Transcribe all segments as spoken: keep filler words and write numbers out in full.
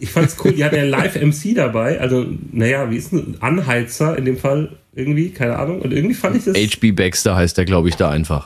Ich fand's cool, die hat ja Live-M C dabei, also, naja, wie ist ein Anheizer in dem Fall irgendwie, keine Ahnung, und irgendwie fand ich das... H B Baxter heißt der, glaube ich, da einfach.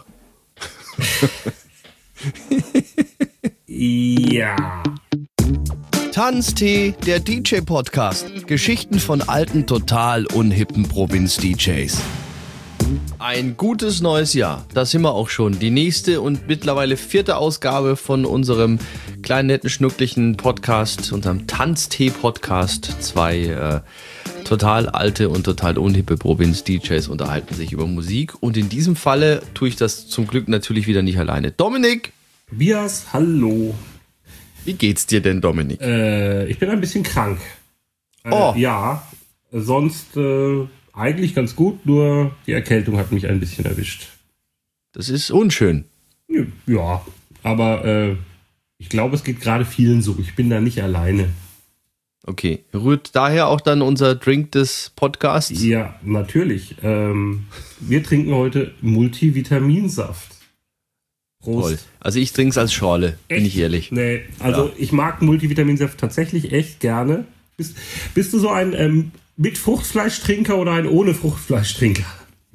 Ja. Tanztee, der D J-Podcast. Geschichten von alten, total unhippen Provinz-D Js. Ein gutes neues Jahr, da sind wir auch schon. Die nächste und mittlerweile vierte Ausgabe von unserem kleinen, netten, schnucklichen Podcast, unserem Tanztee-Podcast. Zwei äh, total alte und total unhippe Provinz-D Js unterhalten sich über Musik. Und in diesem Falle tue ich das zum Glück natürlich wieder nicht alleine. Dominik! Tobias, hallo. Wie geht's dir denn, Dominik? Äh, ich bin ein bisschen krank. Äh, Oh. Ja, sonst äh, eigentlich ganz gut, nur die Erkältung hat mich ein bisschen erwischt. Das ist unschön. Ja, aber äh, ich glaube, es geht gerade vielen so. Ich bin da nicht alleine. Okay, rührt daher auch dann unser Drink des Podcasts? Ja, natürlich. Ähm, wir trinken heute Multivitaminsaft. Prost. Toll. Also ich trinke es als Schorle, bin Echt? ich ehrlich. Nee, also Ja. ich mag Multivitaminsaft tatsächlich echt gerne. Bist, bist du so ein ähm, mit Fruchtfleischtrinker oder ein ohne Fruchtfleischtrinker?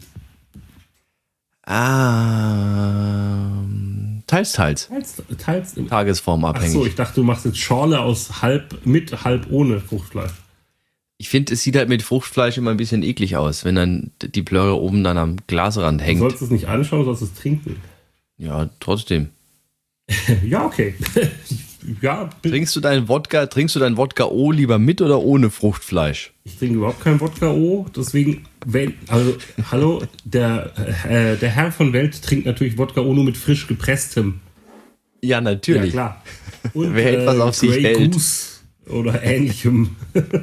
Ah, teils, teils. Teils, teils im Tagesform Ach abhängig. so, ich dachte, du machst jetzt Schorle aus halb mit, halb ohne Fruchtfleisch. Ich finde, es sieht halt mit Fruchtfleisch immer ein bisschen eklig aus, wenn dann die Plörre oben dann am Glasrand Du hängt. sollst es nicht anschauen, du sollst es trinken. Ja, trotzdem. Ja, okay. Ja, bi- Trinkst du deinen Wodka, trinkst du deinen Wodka O lieber mit oder ohne Fruchtfleisch? ich trinke überhaupt kein Wodka O, deswegen, wenn, also, hallo, der, äh, der Herr von Welt trinkt natürlich Wodka O nur mit frisch gepresstem. Ja, Ja, natürlich. klar. Und, Wer etwas auf sich Grey hält. Goose oder ähnlichem.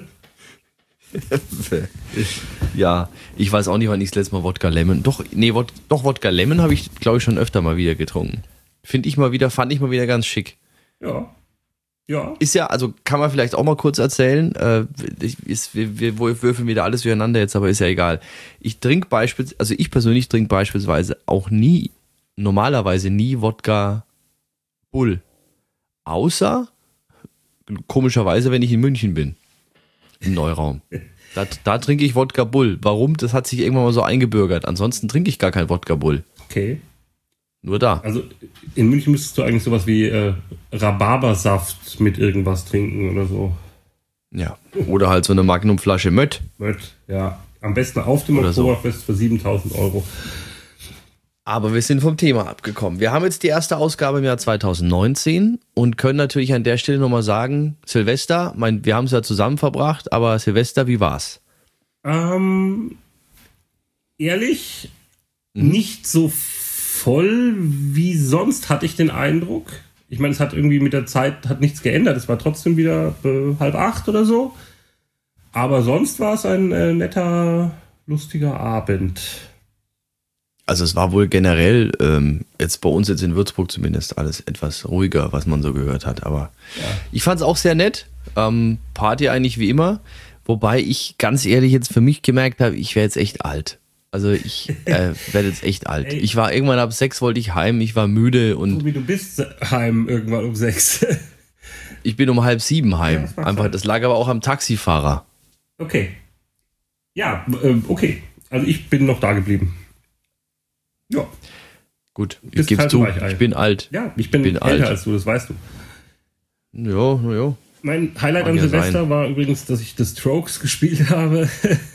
Ja, ich weiß auch nicht, wann ich das letzte Mal Wodka Lemon. Doch, nee, Wod, doch Wodka Lemon habe ich, glaube ich, schon öfter mal wieder getrunken. Finde ich mal wieder, fand ich mal wieder ganz schick. Ja. Ja. Ist ja, also kann man vielleicht auch mal kurz erzählen. Äh, ich, ist, wir, wir würfeln wieder alles durcheinander jetzt, aber ist ja egal. Ich trinke beispielsweise, also ich persönlich trinke beispielsweise auch nie, normalerweise nie Wodka Bull. Außer, komischerweise, wenn ich in München bin. Im Neuraum. Da, da trinke ich Wodka Bull. Warum? Das hat sich irgendwann mal so eingebürgert. Ansonsten trinke ich gar kein Wodka Bull. Okay. Nur da. Also in München müsstest du eigentlich sowas wie äh, Rhabarbersaft mit irgendwas trinken oder so. Ja. Oder halt so eine Magnumflasche Mött. Mött, ja. Am besten auf dem Oder so. Oktoberfest für siebentausend Euro. Aber wir sind vom Thema abgekommen. Wir haben jetzt die erste Ausgabe im Jahr zwanzig neunzehn und können natürlich an der Stelle nochmal sagen, Silvester, mein, wir haben es ja zusammen verbracht, aber Silvester, wie war's? Ähm, ehrlich, nicht so voll wie sonst, hatte ich den Eindruck. Ich meine, es hat irgendwie mit der Zeit hat nichts geändert. Es war trotzdem wieder äh, halb acht oder so. Aber sonst war es ein äh, netter, lustiger Abend. Also es war wohl generell, ähm, jetzt bei uns jetzt in Würzburg zumindest, alles etwas ruhiger, was man so gehört hat. Aber Ja. ich fand es auch sehr nett. Ähm, Party eigentlich wie immer. Wobei ich ganz ehrlich jetzt für mich gemerkt habe, ich wäre jetzt echt alt. Also ich äh, werde jetzt echt alt. Ey. Ich war irgendwann ab sechs wollte ich heim, ich war müde und Tobi, du bist heim irgendwann um sechs. ich bin um halb sieben heim. Ja, das mag Einfach, sein. das lag aber auch am Taxifahrer. Okay. Ja, ähm, okay. Also ich bin noch da geblieben. Ja. Gut, ich Bist gebe halt zu, Weichei. ich bin alt. Ja, ich bin, Bin älter alt. als du, das weißt du. Ja, na ja. Mein Highlight Mag an ja Silvester sein. war übrigens, dass ich The Strokes gespielt habe.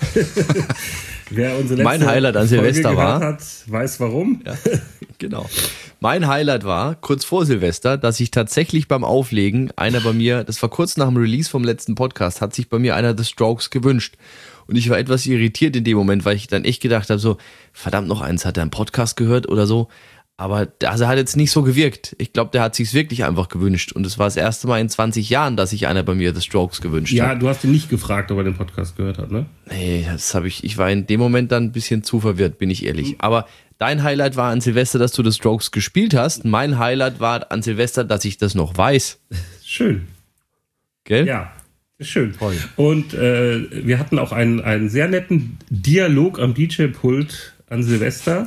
Wer unsere letzte Mein Highlight an Folge Silvester gehört war- hat, weiß warum. Ja, genau. Mein Highlight war, kurz vor Silvester, dass ich tatsächlich beim Auflegen, einer bei mir, das war kurz nach dem Release vom letzten Podcast, hat sich bei mir einer The Strokes gewünscht. Und ich war etwas irritiert in dem Moment, weil ich dann echt gedacht habe, so, verdammt noch eins, hat er einen Podcast gehört oder so? Aber also hat jetzt nicht so gewirkt. Ich glaube, der hat sich's wirklich einfach gewünscht. Und es war das erste Mal in zwanzig Jahren, dass sich einer bei mir The Strokes gewünscht Ja, hat. du hast ihn nicht gefragt, ob er den Podcast gehört hat, ne? Nee, das habe ich, ich war in dem Moment dann ein bisschen zu verwirrt, bin ich ehrlich. Aber dein Highlight war an Silvester, dass du The Strokes gespielt hast. Mein Highlight war an Silvester, dass ich das noch weiß. Schön. Gell? Ja, ist schön. Toll. Und äh, wir hatten auch einen, einen sehr netten Dialog am D J-Pult an Silvester.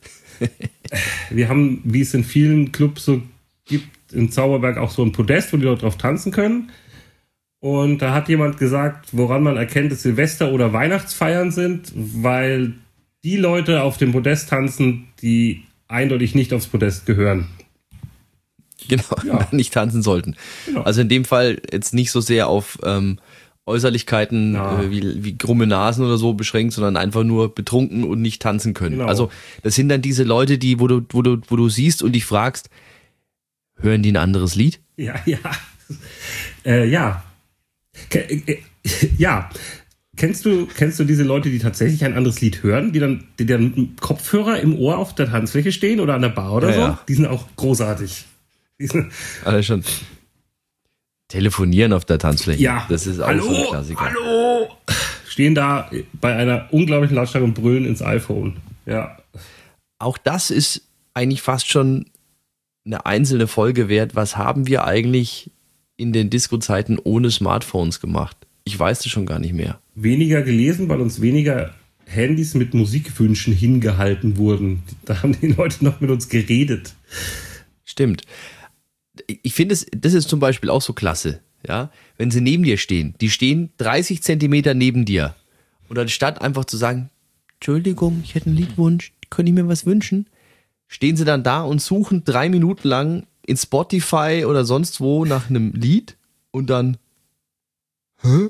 Wir haben, wie es in vielen Clubs so gibt, in Zauberberg auch so ein Podest, wo die Leute drauf tanzen können. Und da hat jemand gesagt, woran man erkennt, dass Silvester- oder Weihnachtsfeiern sind, weil die Leute auf dem Podest tanzen, die eindeutig nicht aufs Podest gehören. Genau, Ja. nicht tanzen sollten. Genau. Also in dem Fall jetzt nicht so sehr auf ähm, Äußerlichkeiten Ja. äh, wie, wie krumme Nasen oder so beschränkt, sondern einfach nur betrunken und nicht tanzen können. Genau. Also das sind dann diese Leute, die, wo du, wo du, wo du siehst und dich fragst, hören die ein anderes Lied? Ja, ja. Äh, ja. Ke- äh, ja. Kennst du, kennst du diese Leute, die tatsächlich ein anderes Lied hören, die dann, die dann mit Kopfhörer im Ohr auf der Tanzfläche stehen oder an der Bar oder Ja, so? ja. Die sind auch großartig. Die sind, Alle schon. Telefonieren auf der Tanzfläche. ja. Das ist auch hallo, so ein Klassiker. Hallo! Stehen da bei einer unglaublichen Lautstärke und brüllen ins iPhone. Ja. Auch das ist eigentlich fast schon eine einzelne Folge wert. Was haben wir eigentlich in den Disco-Zeiten ohne Smartphones gemacht? Ich weiß das schon gar nicht mehr. Weniger gelesen, weil uns weniger Handys mit Musikwünschen hingehalten wurden. Da haben die Leute noch mit uns geredet. Stimmt. Ich finde, es, das ist zum Beispiel auch so klasse, ja, wenn sie neben dir stehen. Die stehen dreißig Zentimeter neben dir. Und anstatt einfach zu sagen, Entschuldigung, ich hätte einen Liedwunsch, könnte ich mir was wünschen? Stehen sie dann da und suchen drei Minuten lang in Spotify oder sonst wo nach einem Lied und dann, hä?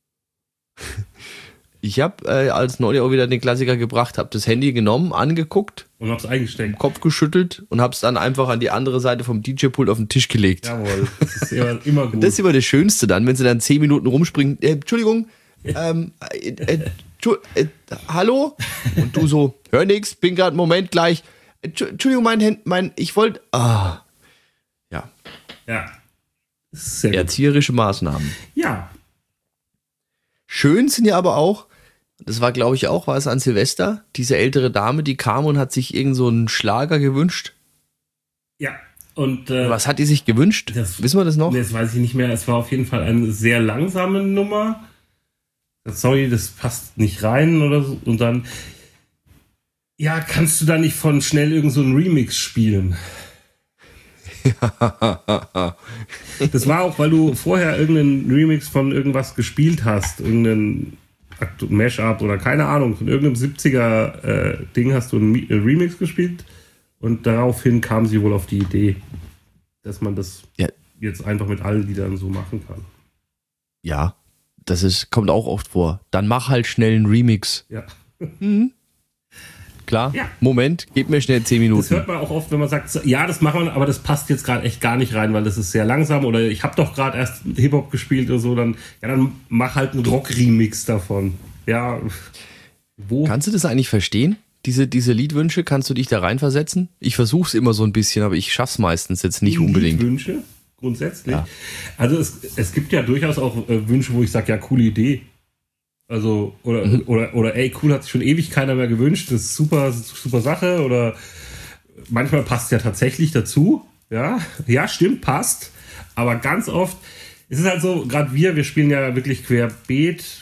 Ich habe äh, als neulich auch wieder den Klassiker gebracht, habe das Handy genommen, angeguckt, Und hab's eingesteckt. Kopf geschüttelt und habe es dann einfach an die andere Seite vom D J-Pult auf den Tisch gelegt. Jawohl, das ist immer, immer gut. Und das ist immer das Schönste dann, wenn sie dann zehn Minuten rumspringen. Äh, Entschuldigung, ähm, äh, äh, Entschu- äh, hallo? Und du so, hör nix, bin gerade einen Moment gleich. Entschu- Entschuldigung, mein, Hand, mein ich wollte, ah, ja, ja. Sehr gut. erzieherische Maßnahmen. Ja. Schön sind ja aber auch, das war glaube ich auch, war es an Silvester, diese ältere Dame, die kam und hat sich irgend so einen Schlager gewünscht. Ja. Und äh, Was hat die sich gewünscht? Das- Wissen wir das noch? nee, das weiß ich nicht mehr. Es war auf jeden Fall eine sehr langsame Nummer. Sorry, das passt nicht rein oder so. Und dann, ja, kannst du da nicht von schnell irgend so einen Remix spielen? Das war auch, weil du vorher irgendeinen Remix von irgendwas gespielt hast, irgendeinen Aktu- Mashup oder keine Ahnung, von irgendeinem siebziger äh, Ding hast du einen Mi- äh, Remix gespielt und daraufhin kam sie wohl auf die Idee, dass man das Ja. jetzt einfach mit allen Liedern so machen kann. Ja, das ist, kommt auch oft vor. Dann mach halt schnell einen Remix. Ja. Klar, Ja. Moment, gib mir schnell zehn Das Minuten. hört man auch oft, wenn man sagt, so, ja, das machen wir, aber das passt jetzt gerade echt gar nicht rein, weil das ist sehr langsam oder ich habe doch gerade erst Hip-Hop gespielt oder so, dann, ja, dann mach halt einen Rock-Remix davon. Ja, wo? Kannst du das eigentlich verstehen? Diese, diese Liedwünsche, kannst du dich da reinversetzen? Ich versuche es immer so ein bisschen, aber ich schaff's meistens jetzt nicht unbedingt. Wünsche, grundsätzlich. Ja. Also es, es gibt ja durchaus auch äh, Wünsche, wo ich sage, ja, coole Idee. Also, oder, Mhm. oder, oder ey, cool, hat sich schon ewig keiner mehr gewünscht, das ist super, super Sache. Oder manchmal passt ja tatsächlich dazu. Ja, ja, stimmt, passt. Aber ganz oft, es ist halt so, gerade wir, wir spielen ja wirklich querbeet.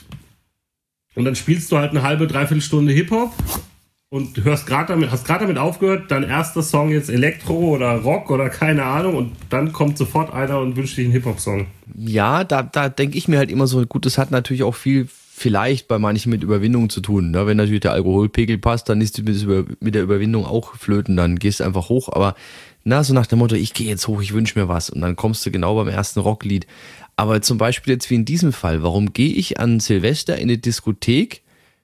Und dann spielst du halt eine halbe, dreiviertel Stunde Hip-Hop und hörst gerade damit, hast gerade damit aufgehört, dein erster Song jetzt Elektro oder Rock oder keine Ahnung und dann kommt sofort einer und wünscht dich einen Hip-Hop-Song. Ja, da, da denke ich mir halt immer so, gut, das hat natürlich auch viel vielleicht bei manchen mit Überwindung zu tun. Ne? Wenn natürlich der Alkoholpegel passt, dann ist das mit der Überwindung auch flöten, dann gehst du einfach hoch. Aber na, so nach dem Motto, ich gehe jetzt hoch, ich wünsche mir was. Und dann kommst du genau beim ersten Rocklied. Aber zum Beispiel jetzt wie in diesem Fall, warum gehe ich an Silvester in eine Diskothek,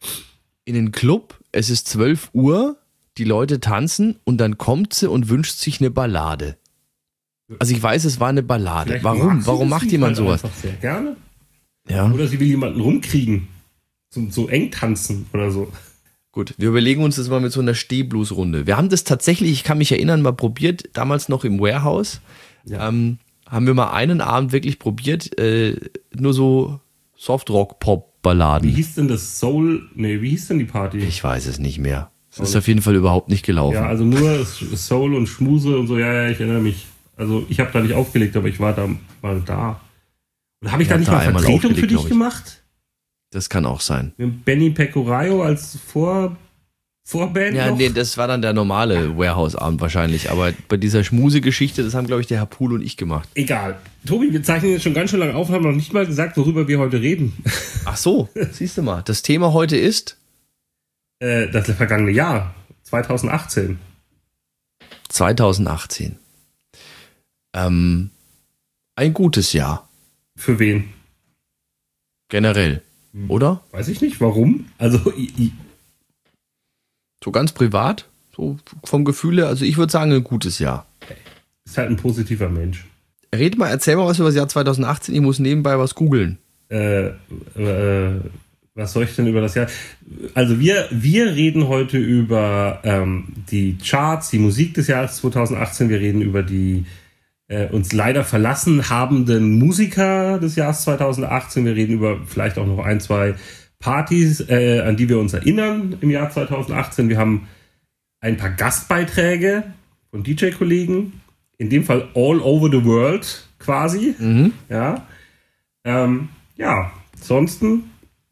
in den Club, es ist zwölf Uhr, die Leute tanzen und dann kommt sie und wünscht sich eine Ballade. Also ich weiß, es war eine Ballade. Vielleicht Warum? mag sie Warum das macht Lied jemand halt sowas? einfach sehr gerne. Ja. Oder sie will jemanden rumkriegen. So, so eng tanzen oder so. Gut, wir überlegen uns das mal mit so einer Stehblues-Runde. Wir haben das tatsächlich, ich kann mich erinnern, mal probiert, damals noch im Warehouse. Ja. Ähm, haben wir mal einen Abend wirklich probiert, äh, nur so Wie Softrock-Pop-Balladen. hieß denn das Soul? Nee, wie hieß denn die Party? Ich weiß es nicht mehr. Es ist auf jeden Fall überhaupt nicht gelaufen. Ja, also nur Soul und Schmuse und so, ja, ja, ich erinnere mich. Also ich habe da nicht aufgelegt, aber ich war da mal da. Und habe ich Ja, da nicht da mal einmal Vertretung für aufgelegt, dich glaub ich. gemacht? Das kann auch sein. Mit Benny Pecorayo als Vorsänger Vorband Ja, noch? nee, das war dann der normale Warehouse-Abend wahrscheinlich. Aber bei dieser Schmuse-Geschichte, das haben, glaube ich, der Herr Pool und ich gemacht. Egal. Tobi, wir zeichnen jetzt schon ganz schön lange auf und haben noch nicht mal gesagt, worüber wir heute reden. Ach so, siehst du mal. Das Thema heute ist äh, das vergangene Jahr, zwanzig achtzehn. zwanzig achtzehn. Ähm, ein gutes Jahr. Für wen? Generell, oder? Weiß ich nicht, warum. Also, i, i, So ganz privat, so vom Gefühl her. Also ich würde sagen, ein gutes Jahr. ist halt ein positiver Mensch. Red mal, erzähl mal was über das Jahr zwanzig achtzehn. Ich muss nebenbei was googeln. Äh, äh, was soll ich denn über das Jahr? Also wir, wir reden heute über ähm, die Charts, die Musik des Jahres zwanzig achtzehn. Wir reden über die äh, uns leider verlassen habenden Musiker des Jahres zwanzig achtzehn. Wir reden über vielleicht auch noch ein, zwei Partys, äh, an die wir uns erinnern im Jahr zwanzig achtzehn. Wir haben ein paar Gastbeiträge von D J-Kollegen. In dem Fall all over the world quasi. Mhm. Ja. Ähm, ja, ansonsten.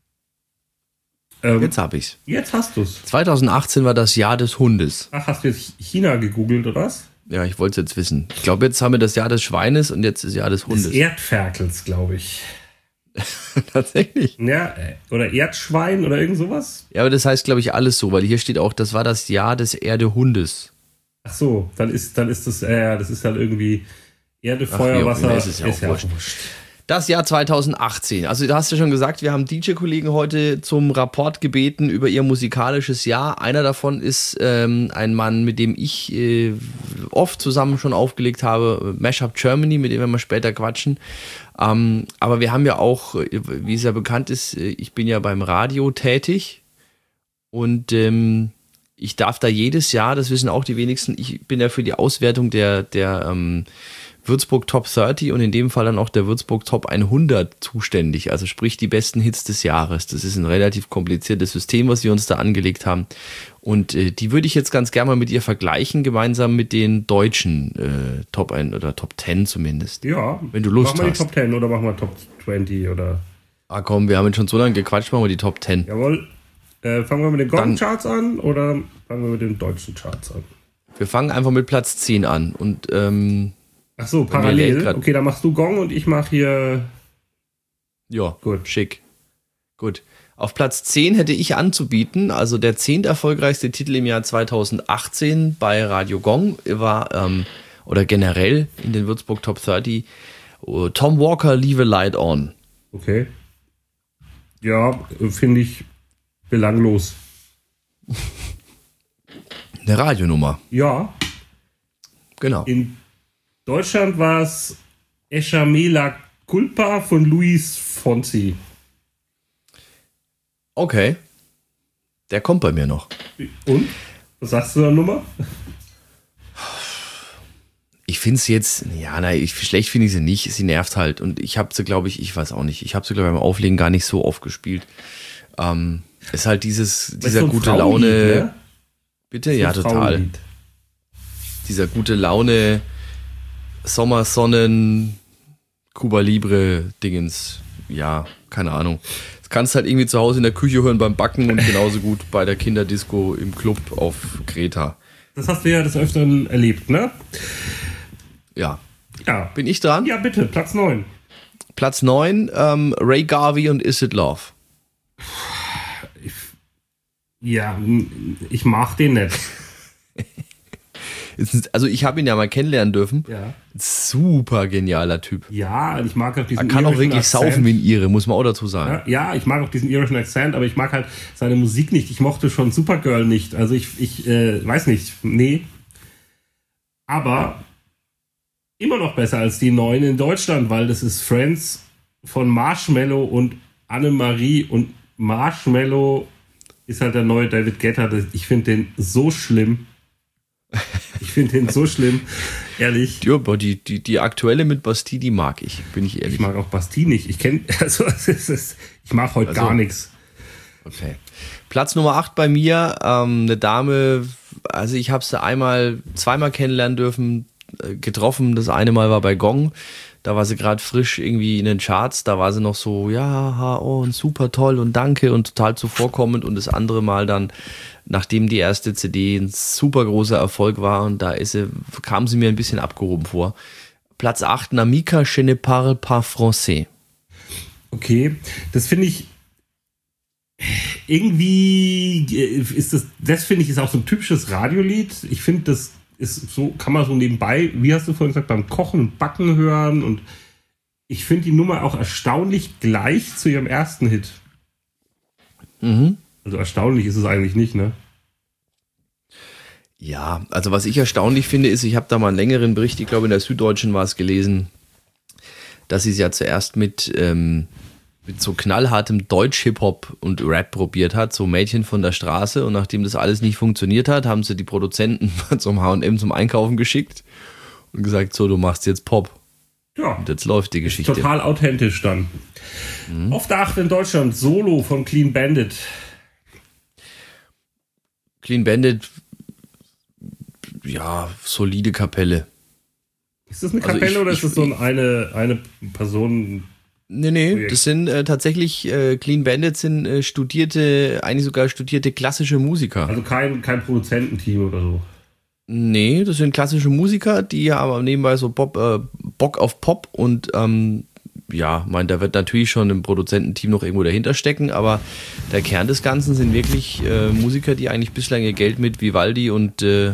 Ähm, Jetzt hab ich's. Jetzt hast du's. zwanzig achtzehn war das Jahr des Hundes. Ach, hast du jetzt China gegoogelt oder was? Ja, ich wollte es jetzt wissen. Ich glaube, jetzt haben wir das Jahr des Schweines und jetzt das Jahr des Hundes. Des Erdferkels, glaube ich. Tatsächlich. Ja, äh, oder Erdschwein oder irgend sowas. Ja, aber das heißt, glaube ich, alles so, weil hier steht auch, das war das Jahr des Erdehundes. Ach so, dann ist, dann ist das, äh, das ist dann irgendwie Erde, Ach, Feuer, wie auch Wasser. immer, ist es ja auch wurscht. Das Jahr zwanzig achtzehn. Also da hast du schon gesagt, wir haben D J-Kollegen heute zum Rapport gebeten über ihr musikalisches Jahr. Einer davon ist ähm, ein Mann, mit dem ich äh, oft zusammen schon aufgelegt habe, Mashup Germany, mit dem wir mal später quatschen. Ähm, aber wir haben ja auch, wie es ja bekannt ist, ich bin ja beim Radio tätig und ähm, ich darf da jedes Jahr, das wissen auch die wenigsten, ich bin ja für die Auswertung der, der ähm, Würzburg Top dreißig und in dem Fall dann auch der Würzburg Top hundert zuständig, also sprich die besten Hits des Jahres. Das ist ein relativ kompliziertes System, was wir uns da angelegt haben und äh, die würde ich jetzt ganz gerne mal mit ihr vergleichen, gemeinsam mit den deutschen äh, Top eins oder Top zehn zumindest. Ja, wenn du Lust machen wir hast. die Top zehn oder machen wir Top zwanzig oder... Ah komm, wir haben jetzt schon so lange gequatscht, machen wir die Top zehn. Jawohl. Äh, fangen wir mit den Dann- Gong-Charts an oder fangen wir mit den deutschen Charts an? Wir fangen einfach mit Platz zehn an und ähm, Ach so, mir parallel. lädt grad- Okay, dann machst du Gong und ich mache hier... ja, Gut. schick. Gut. Auf Platz zehn hätte ich anzubieten, also der zehnt erfolgreichste Titel im Jahr zwanzig achtzehn bei Radio Gong war, ähm, oder generell in den Würzburg Top dreißig, äh, Tom Walker, Leave a Light On. Okay. Ja, finde ich belanglos. Eine Radionummer, Ja, genau. in Deutschland war es Echamela Culpa von Luis Fonsi. Okay. Der kommt bei mir noch. Und? Was sagst du da Nummer? Ich finde es jetzt, ja, nein, ich, schlecht finde ich sie nicht. Sie nervt halt. Und ich habe sie, glaube ich, ich weiß auch nicht, ich habe sie, glaube ich, beim Auflegen gar nicht so oft gespielt. Ähm, ist halt dieses, Das dieser ist so ein gute Frauenlied, Laune. ne? Bitte? So ein Ja, total. Frauenlied. Dieser gute Laune, Sommersonnen, Cuba Libre Dingens. Ja, keine Ahnung. Das kannst halt irgendwie zu Hause in der Küche hören beim Backen und genauso gut bei der Kinderdisco im Club auf Kreta. Das hast du ja des Öfteren erlebt, ne? Ja. Ja. Bin ich dran? Ja, bitte, Platz neun. Platz neun, ähm, Ray Garvey und Is It Love. Ja, ich mag den nicht. Also ich habe ihn ja mal kennenlernen dürfen. Ja. Super genialer Typ. Ja, ich mag auch diesen Er kann auch irischen wirklich Akzent. saufen wie ein Ire, muss man auch dazu sagen. Ja, ja, ich mag auch diesen irischen Akzent, aber ich mag halt seine Musik nicht. Ich mochte schon Supergirl nicht. Also ich, ich äh, weiß nicht, nee. Aber immer noch besser als die neuen in Deutschland, weil das ist Friends von Marshmello und Annemarie und Marshmello ist halt der neue David Guetta. Ich finde den so schlimm. Ich finde den so schlimm, ehrlich. Ja, aber die, die, die aktuelle mit Bastille, die mag ich, bin ich ehrlich. Ich mag auch Bastille nicht. Ich kenne, also es ist, es, ich mag heute Also, gar nichts. Okay. Platz Nummer acht bei mir, ähm, eine Dame, also ich habe sie einmal, zweimal kennenlernen dürfen, äh, getroffen. Das eine Mal war bei Gong. Da war sie gerade frisch irgendwie in den Charts. Da war sie noch so, ja, oh, und super toll und danke und total zuvorkommend. Und das andere Mal dann, nachdem die erste C D ein super großer Erfolg war, und da ist sie, kam sie mir ein bisschen abgehoben vor. Platz acht, Namika, Je ne parle pas français. Okay, das finde ich irgendwie, ist das, das finde ich ist auch so ein typisches Radiolied. Ich finde, das ist so, kann man so nebenbei, wie hast du vorhin gesagt, beim Kochen und Backen hören, und ich finde die Nummer auch erstaunlich gleich zu ihrem ersten Hit. Mhm. Also erstaunlich ist es eigentlich nicht, ne? Ja, also was ich erstaunlich finde, ist, ich habe da mal einen längeren Bericht, ich glaube in der Süddeutschen war es gelesen, dass sie es ja zuerst mit, ähm, mit so knallhartem Deutsch-Hip-Hop und Rap probiert hat, so Mädchen von der Straße, und nachdem das alles nicht funktioniert hat, haben sie die Produzenten zum H und M zum Einkaufen geschickt und gesagt, so, du machst jetzt Pop. Ja. Und jetzt läuft die Geschichte. Total authentisch dann. Mhm. Auf der acht in Deutschland, Solo von Clean Bandit. Clean Bandit, ja, solide Kapelle. Ist das eine Kapelle also ich, oder ist das so eine, eine Person? Nee, nee, Projekt? Das sind äh, tatsächlich, äh, Clean Bandit sind äh, studierte, eigentlich sogar studierte klassische Musiker. Also kein, kein Produzententeam oder so? Nee, das sind klassische Musiker, die aber nebenbei so Bob, äh, Bock auf Pop und ähm, ja, mein, da wird natürlich schon ein Produzententeam noch irgendwo dahinter stecken, aber der Kern des Ganzen sind wirklich äh, Musiker, die eigentlich bislang ihr Geld mit Vivaldi und äh,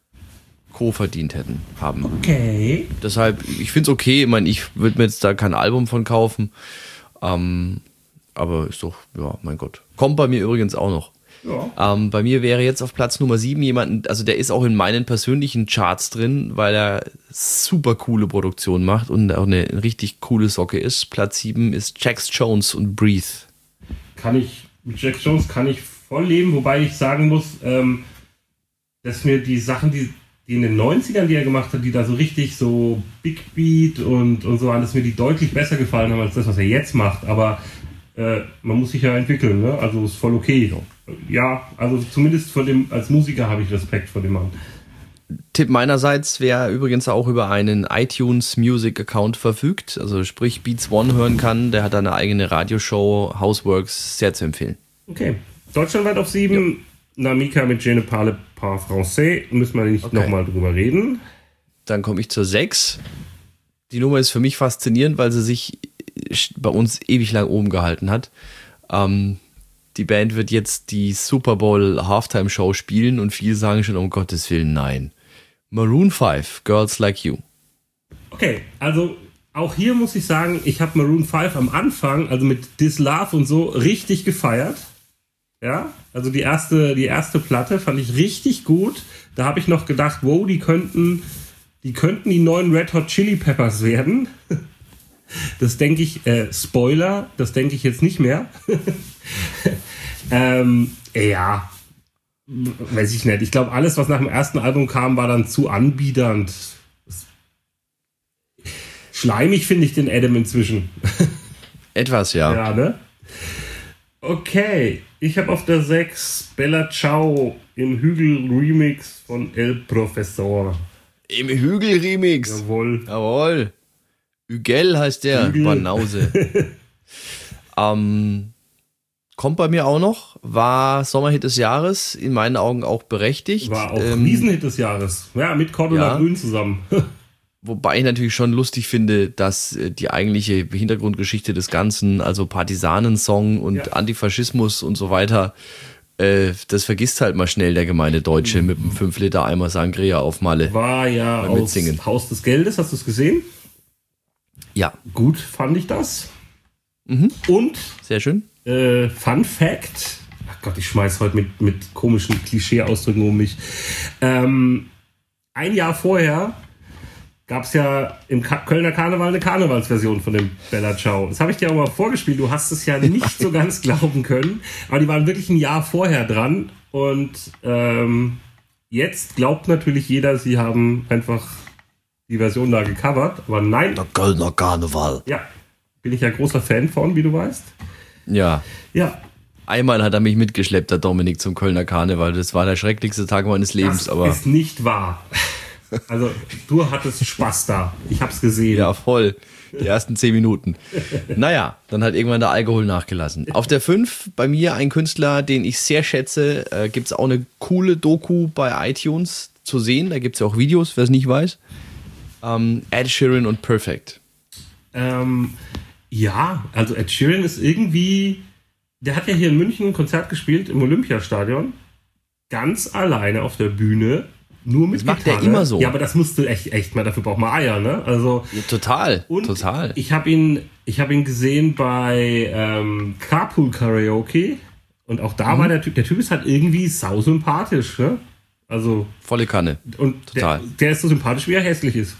Co. verdient hätten, haben. Okay. Deshalb, ich finde es okay, ich meine, ich würde mir jetzt da kein Album von kaufen, ähm, aber ist doch, ja, mein Gott. Kommt bei mir übrigens auch noch. Ja. Ähm, bei mir wäre jetzt auf Platz Nummer sieben jemand, also der ist auch in meinen persönlichen Charts drin, weil er super coole Produktion macht und auch eine, eine richtig coole Socke ist. Platz sieben ist Jax Jones und Breathe. Kann ich, mit Jax Jones kann ich voll leben, wobei ich sagen muss, ähm, dass mir die Sachen, die, die in den neunzigern, die er gemacht hat, die da so richtig so Big Beat und, und so waren, dass mir die deutlich besser gefallen haben als das, was er jetzt macht. Aber äh, man muss sich ja entwickeln, ne? Also ist voll okay. Ja, also zumindest vor dem, als Musiker habe ich Respekt vor dem Mann. Tipp meinerseits, wer übrigens auch über einen iTunes Music Account verfügt, also sprich Beats One hören kann, der hat eine eigene Radioshow, Houseworks, sehr zu empfehlen. Okay, deutschlandweit auf sieben, ja. Namika mit Je ne parle pas français, müssen wir nicht okay. nochmal drüber reden. Dann komme ich zur sechs. Die Nummer ist für mich faszinierend, weil sie sich bei uns ewig lang oben gehalten hat. Ähm, Die Band wird jetzt die Super Bowl Halftime Show spielen und viele sagen schon, um Gottes Willen, nein. Maroon five, Girls Like You. Okay, also auch hier muss ich sagen, ich habe Maroon five am Anfang, also mit This Love und so, richtig gefeiert. Ja, also die erste, die erste Platte fand ich richtig gut. Da habe ich noch gedacht, wow, die könnten, die könnten die neuen Red Hot Chili Peppers werden. Das denke ich, äh, Spoiler, das denke ich jetzt nicht mehr. ähm, ja, weiß ich nicht. Ich glaube, alles, was nach dem ersten Album kam, war dann zu anbiedernd. Schleimig finde ich den Adam inzwischen. Etwas, ja. Ja, ne? Okay, ich habe auf der sechs Bella Ciao im Hügel-Remix von El Professor. Im Hügel-Remix? Jawohl. Jawohl. Hügel heißt der, Hügel. Banause. ähm, kommt bei mir auch noch, war Sommerhit des Jahres, in meinen Augen auch berechtigt. War auch ähm, Riesenhit des Jahres, ja, mit Cordula ja. Grün zusammen. Wobei ich natürlich schon lustig finde, dass die eigentliche Hintergrundgeschichte des Ganzen, also Partisanensong und ja. Antifaschismus und so weiter, äh, das vergisst halt mal schnell der gemeine Deutsche mhm. mit einem fünf Liter Eimer Sangria auf Malle. War ja aus Haus des Geldes, hast du es gesehen? Ja. Gut fand ich das. Mhm. Und sehr schön. Äh, Fun Fact, ach Gott, ich schmeiß heute mit, mit komischen Klischee-Ausdrücken um mich. Ähm, ein Jahr vorher gab es ja im Ka- Kölner Karneval eine Karnevalsversion von dem Bella Ciao. Das habe ich dir auch mal vorgespielt. Du hast es ja nicht so ganz glauben können. Aber die waren wirklich ein Jahr vorher dran. Und ähm, jetzt glaubt natürlich jeder, sie haben einfach die Version da gecovert. Aber nein. Der Kölner Karneval. Ja, bin ich ja großer Fan von, wie du weißt. Ja. Ja. Einmal hat er mich mitgeschleppt, der Dominik, zum Kölner Karneval. Das war der schrecklichste Tag meines Lebens. Das aber ist nicht wahr. Also, du hattest Spaß da. Ich hab's gesehen. Ja, voll. Die ersten zehn Minuten. Naja, dann hat irgendwann der Alkohol nachgelassen. Auf der fünf bei mir ein Künstler, den ich sehr schätze. Äh, gibt es auch eine coole Doku bei iTunes zu sehen. Da gibt es ja auch Videos, wer es nicht weiß. Ähm, Ed Sheeran und Perfect. Ähm, ja, also Ed Sheeran ist irgendwie... Der hat ja hier in München ein Konzert gespielt im Olympiastadion. Ganz alleine auf der Bühne. Nur mit Das macht Gitarre. er immer so. Ja, aber das musst du echt, echt mal, dafür braucht man Eier, ne? Also, Ja, total, und total. Ich habe ihn, ich hab ihn gesehen bei ähm, Carpool Karaoke. Und auch da mhm. war der Typ, der Typ ist halt irgendwie sausympathisch, ne? Also. Volle Kanne. Und total. Der, der ist so sympathisch, wie er hässlich ist.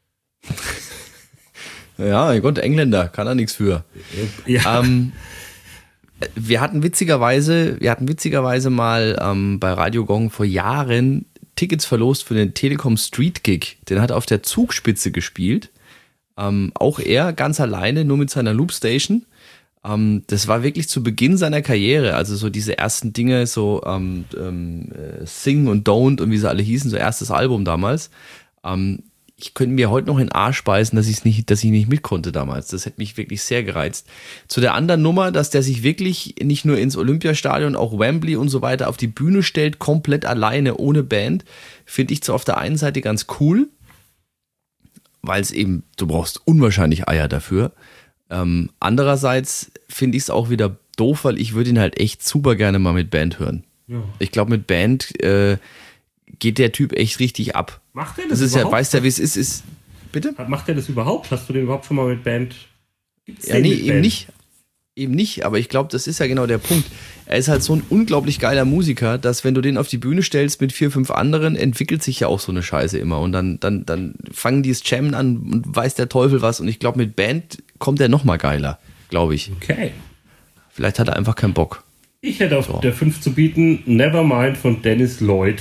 Ja, mein Gott, Engländer, kann er nichts für. Ja. Ähm, wir hatten witzigerweise, wir hatten witzigerweise mal ähm, bei Radio Gong vor Jahren Tickets verlost für den Telekom Street Gig. Den hat er auf der Zugspitze gespielt. Ähm, auch er ganz alleine, nur mit seiner Loopstation. Ähm, das war wirklich zu Beginn seiner Karriere. Also so diese ersten Dinge, so ähm, ähm, Sing und Don't und wie sie alle hießen, so erstes Album damals. Ähm, ich könnte mir heute noch in den Arsch beißen, dass, ich's nicht, dass ich nicht mit konnte damals. Das hätte mich wirklich sehr gereizt. Zu der anderen Nummer, dass der sich wirklich nicht nur ins Olympiastadion, auch Wembley und so weiter auf die Bühne stellt, komplett alleine, ohne Band, finde ich zwar auf der einen Seite ganz cool, weil es eben, du brauchst unwahrscheinlich Eier dafür. Ähm, andererseits finde ich es auch wieder doof, weil ich würde ihn halt echt super gerne mal mit Band hören. Ja. Ich glaube, mit Band äh, geht der Typ echt richtig ab. Macht er das, das ist überhaupt? Ja, weißt du, wie es ist, ist. Bitte? Macht er das überhaupt? Hast du den überhaupt schon mal mit Band? Gibt's ja, nee, mit eben Band? nicht. Eben nicht, aber ich glaube, das ist ja genau der Punkt. Er ist halt so ein unglaublich geiler Musiker, dass wenn du den auf die Bühne stellst mit vier, fünf anderen, entwickelt sich ja auch so eine Scheiße immer. Und dann, dann, dann fangen die das Jammen an und weiß der Teufel was. Und ich glaube, mit Band kommt er noch mal geiler, glaube ich. Okay. Vielleicht hat er einfach keinen Bock. Ich hätte auf so. der fünf zu bieten Nevermind von Dennis Lloyd.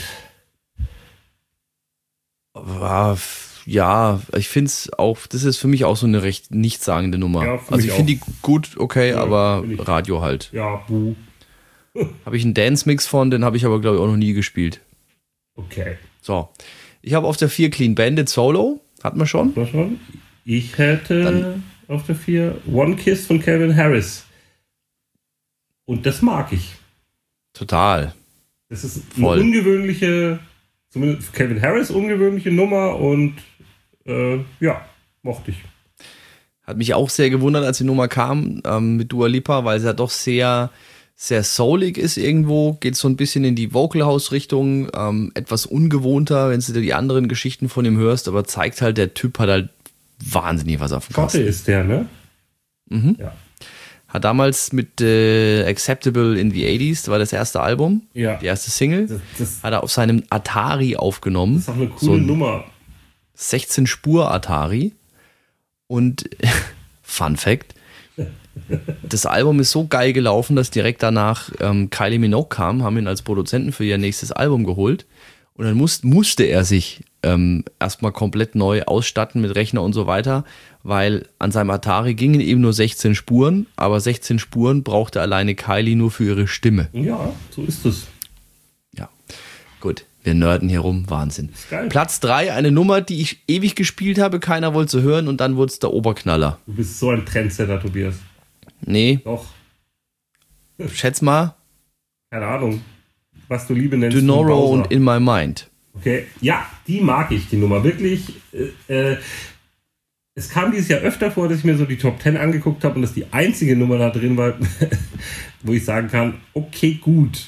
Ja, ich finde es auch, das ist für mich auch so eine recht nichtssagende Nummer. Ja, also ich finde die gut, okay, ja, aber Radio halt. Ja, buh. Habe ich einen Dance-Mix von, den habe ich aber, glaube ich, auch noch nie gespielt. Okay. So, ich habe auf der vier Clean Bandit Solo, hatten wir schon. Hatten wir schon. Ich hätte Dann, auf der vier One Kiss von Calvin Harris. Und das mag ich. Total. Das ist eine Voll. ungewöhnliche... Zumindest Calvin Harris, ungewöhnliche Nummer und äh, ja, mochte ich. Hat mich auch sehr gewundert, als die Nummer kam ähm, mit Dua Lipa, weil sie ja doch sehr, sehr soulig ist irgendwo, geht so ein bisschen in die Vocal House Richtung, ähm, etwas ungewohnter, wenn du dir die anderen Geschichten von ihm hörst, aber zeigt halt, der Typ hat halt wahnsinnig was auf dem Kasten. Schotte ist der, ne? Mhm. Ja. Hat damals mit äh, Acceptable in the achtziger, das war das erste Album, ja. die erste Single, das, das, hat er auf seinem Atari aufgenommen. Das ist auch eine coole so ein Nummer. sechzehn Spur Atari. Und Fun Fact, das Album ist so geil gelaufen, dass direkt danach ähm, Kylie Minogue kam, haben ihn als Produzenten für ihr nächstes Album geholt. Und dann muss, musste er sich ähm, erstmal komplett neu ausstatten mit Rechner und so weiter, weil an seinem Atari gingen eben nur sechzehn Spuren, aber sechzehn Spuren brauchte alleine Kylie nur für ihre Stimme. Ja, so ist es. Ja, gut, wir nerden hier rum, Wahnsinn. Platz drei, eine Nummer, die ich ewig gespielt habe, keiner wollte sie hören und dann wurde es der Oberknaller. Du bist so ein Trendsetter, Tobias. Nee. Doch. Schätz mal. Keine Ahnung. Was du Liebe nennst. Denoro und In My Mind. Okay, ja, die mag ich, die Nummer, wirklich. Äh, äh, es kam dieses Jahr öfter vor, dass ich mir so die Top Ten angeguckt habe und dass die einzige Nummer da drin war, wo ich sagen kann, okay, gut.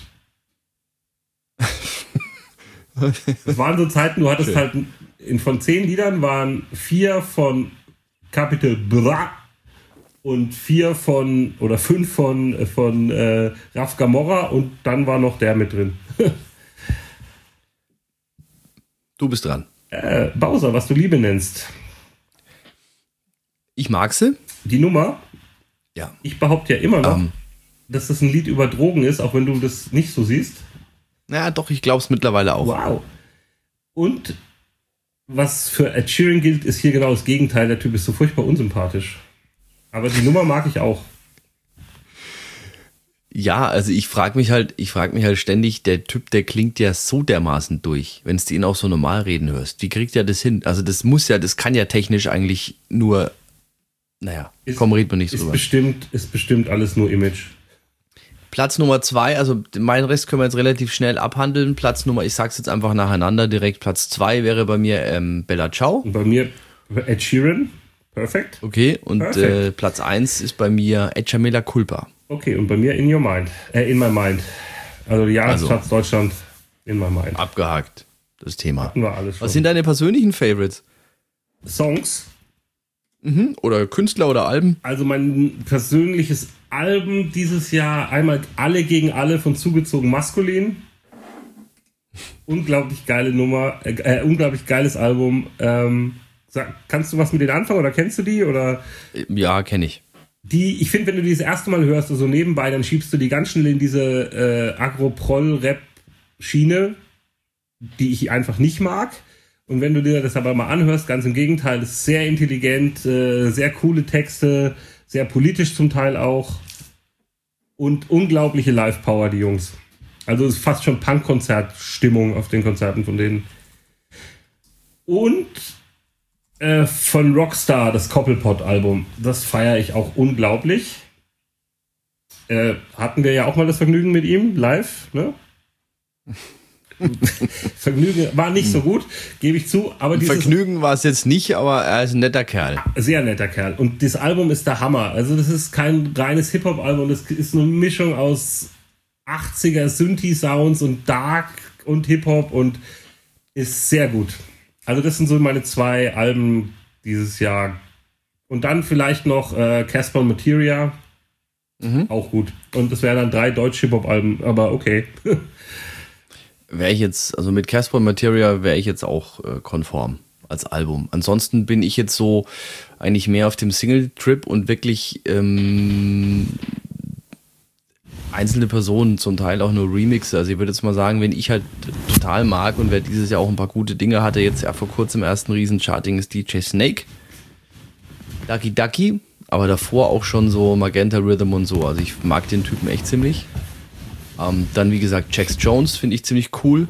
Das waren so Zeiten, du hattest okay. halt, in, von zehn Liedern waren vier von Capital Bra und vier von, oder fünf von, von äh, Raf Gamora und dann war noch der mit drin. Du bist dran. Äh, Bowser, was du Liebe nennst. Ich mag sie. Die Nummer? Ja. Ich behaupte ja immer noch, um. dass das ein Lied über Drogen ist, auch wenn du das nicht so siehst. Naja, doch, ich glaube es mittlerweile auch. Wow. Und was für Ed Sheeran gilt, ist hier genau das Gegenteil. Der Typ ist so furchtbar unsympathisch. Aber die Nummer mag ich auch. Ja, also ich frage mich halt, ich frage mich halt ständig, der Typ, der klingt ja so dermaßen durch, wenn du ihn auch so normal reden hörst. Wie kriegt er das hin? Also das muss ja, das kann ja technisch eigentlich nur, naja, ist, komm, red man nicht ist drüber. Bestimmt, ist bestimmt alles nur Image. Platz Nummer zwei, also meinen Rest können wir jetzt relativ schnell abhandeln. Platz Nummer, ich sag's jetzt einfach nacheinander, direkt Platz zwei wäre bei mir ähm, Bella Ciao. Und bei mir Ed Sheeran, perfekt. Okay, und äh, Platz eins ist bei mir Echa Mea Culpa. Okay, und bei mir In Your Mind, äh, In My Mind. Also die Jahresplatz also, Deutschland, In My Mind. Abgehakt, das Thema. Hatten wir alles schon. Was sind deine persönlichen Favorites? Songs? Mhm. Oder Künstler oder Alben? Also mein persönliches Album dieses Jahr, einmal Alle gegen Alle von Zugezogen Maskulin. Unglaublich geile Nummer, äh, unglaublich geiles Album. Ähm, sag, kannst du was mit denen anfangen oder kennst du die? Oder? Ja, kenne ich. Die, ich finde, wenn du die das erste Mal hörst, also nebenbei, dann schiebst du die ganz schnell in diese äh, Agro-Proll-Rap-Schiene, die ich einfach nicht mag. Und wenn du dir das aber mal anhörst, ganz im Gegenteil, ist sehr intelligent, äh, sehr coole Texte, sehr politisch zum Teil auch und unglaubliche Live-Power, die Jungs. Also es ist fast schon Punk-Konzert-Stimmung auf den Konzerten von denen. Und äh, von Rockstar, das Koppelpott-Album, das feiere ich auch unglaublich. Äh, hatten wir ja auch mal das Vergnügen mit ihm, live, ne? Vergnügen war nicht so gut, gebe ich zu. Aber dieses Vergnügen war es jetzt nicht, aber er ist ein netter Kerl. Sehr netter Kerl. Und das Album ist der Hammer. Also das ist kein reines Hip-Hop-Album, das ist eine Mischung aus achtziger Synthi-Sounds und Dark und Hip-Hop und ist sehr gut. Also das sind so meine zwei Alben dieses Jahr. Und dann vielleicht noch äh, Casper und Materia. Mhm. Auch gut. Und das wären dann drei Deutsch-Hip-Hop-Alben, aber okay. Wäre ich jetzt, also mit Casper Materia wäre ich jetzt auch äh, konform als Album. Ansonsten bin ich jetzt so eigentlich mehr auf dem Single-Trip und wirklich ähm, einzelne Personen, zum Teil auch nur Remixe. Also ich würde jetzt mal sagen, wenn ich halt total mag und wer dieses Jahr auch ein paar gute Dinge hatte, jetzt ja vor kurzem ersten Riesen-Charting ist D J Snake, Ducky Ducky, aber davor auch schon so Magenta Rhythm und so. Also ich mag den Typen echt ziemlich. Ähm, dann, wie gesagt, Jax Jones finde ich ziemlich cool.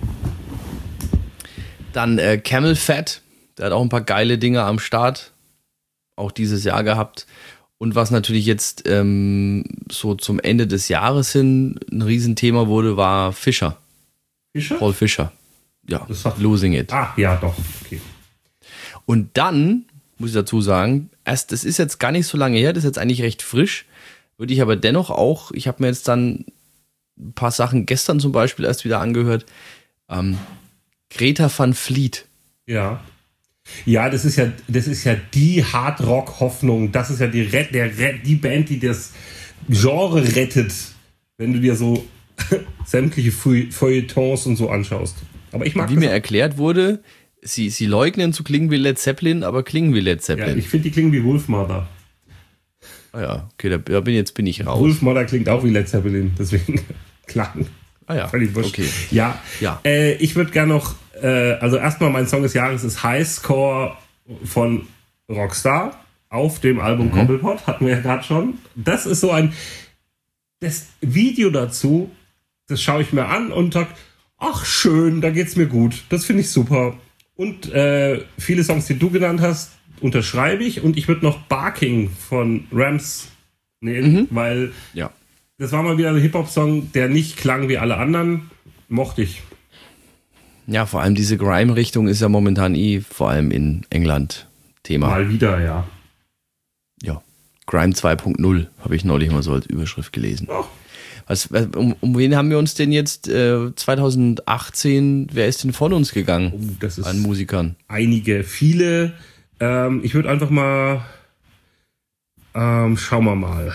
Dann äh, Camel Fat, der hat auch ein paar geile Dinge am Start. Auch dieses Jahr gehabt. Und was natürlich jetzt ähm, so zum Ende des Jahres hin ein Riesenthema wurde, war Fischer. Fischer? Paul Fischer. Ja, das war Losing It. Ah, ja, doch. Okay. Und dann, muss ich dazu sagen, erst, das ist jetzt gar nicht so lange her, das ist jetzt eigentlich recht frisch, würde ich aber dennoch auch, ich habe mir jetzt dann ein paar Sachen gestern zum Beispiel erst wieder angehört. Ähm, Greta Van Fleet. Ja. Ja, das ist ja, das ist ja die Hardrock-Hoffnung. Das ist ja die, Ret- der Ret- die Band, die das Genre rettet, wenn du dir so sämtliche Feu- Feuilletons und so anschaust. Aber ich mag Wie das mir auch. erklärt wurde, sie, sie leugnen zu klingen wie Led Zeppelin, aber klingen wie Led Zeppelin. Ja, ich finde, die klingen wie Wolfmother. Ah ja, okay, da bin, jetzt bin ich raus. Wolfmother klingt auch wie Led Zeppelin, deswegen klang. Ah ja, völlig wurscht. okay. Ja, ja. Äh, ich würde gerne noch, äh, also erstmal mein Song des Jahres ist Highscore von Rockstar auf dem Album mhm. Koppelpott, hatten wir ja gerade schon. Das ist so ein, das Video dazu, das schaue ich mir an und sag, ach schön, da geht's mir gut. Das finde ich super. Und äh, viele Songs, die du genannt hast, unterschreibe ich. Und ich würde noch Barking von Rams nehmen, mhm. weil ja. das war mal wieder ein Hip-Hop-Song, der nicht klang wie alle anderen. Mochte ich. Ja, vor allem diese Grime-Richtung ist ja momentan eh vor allem in England Thema. Mal wieder, ja. Ja, Grime zwei Punkt null habe ich neulich mal so als Überschrift gelesen. Oh. Was, um, um wen haben wir uns denn jetzt äh, zwanzig achtzehn, wer ist denn von uns gegangen oh, das ist an Musikern? Einige, viele. Ähm, ich würde einfach mal, ähm, schauen wir mal.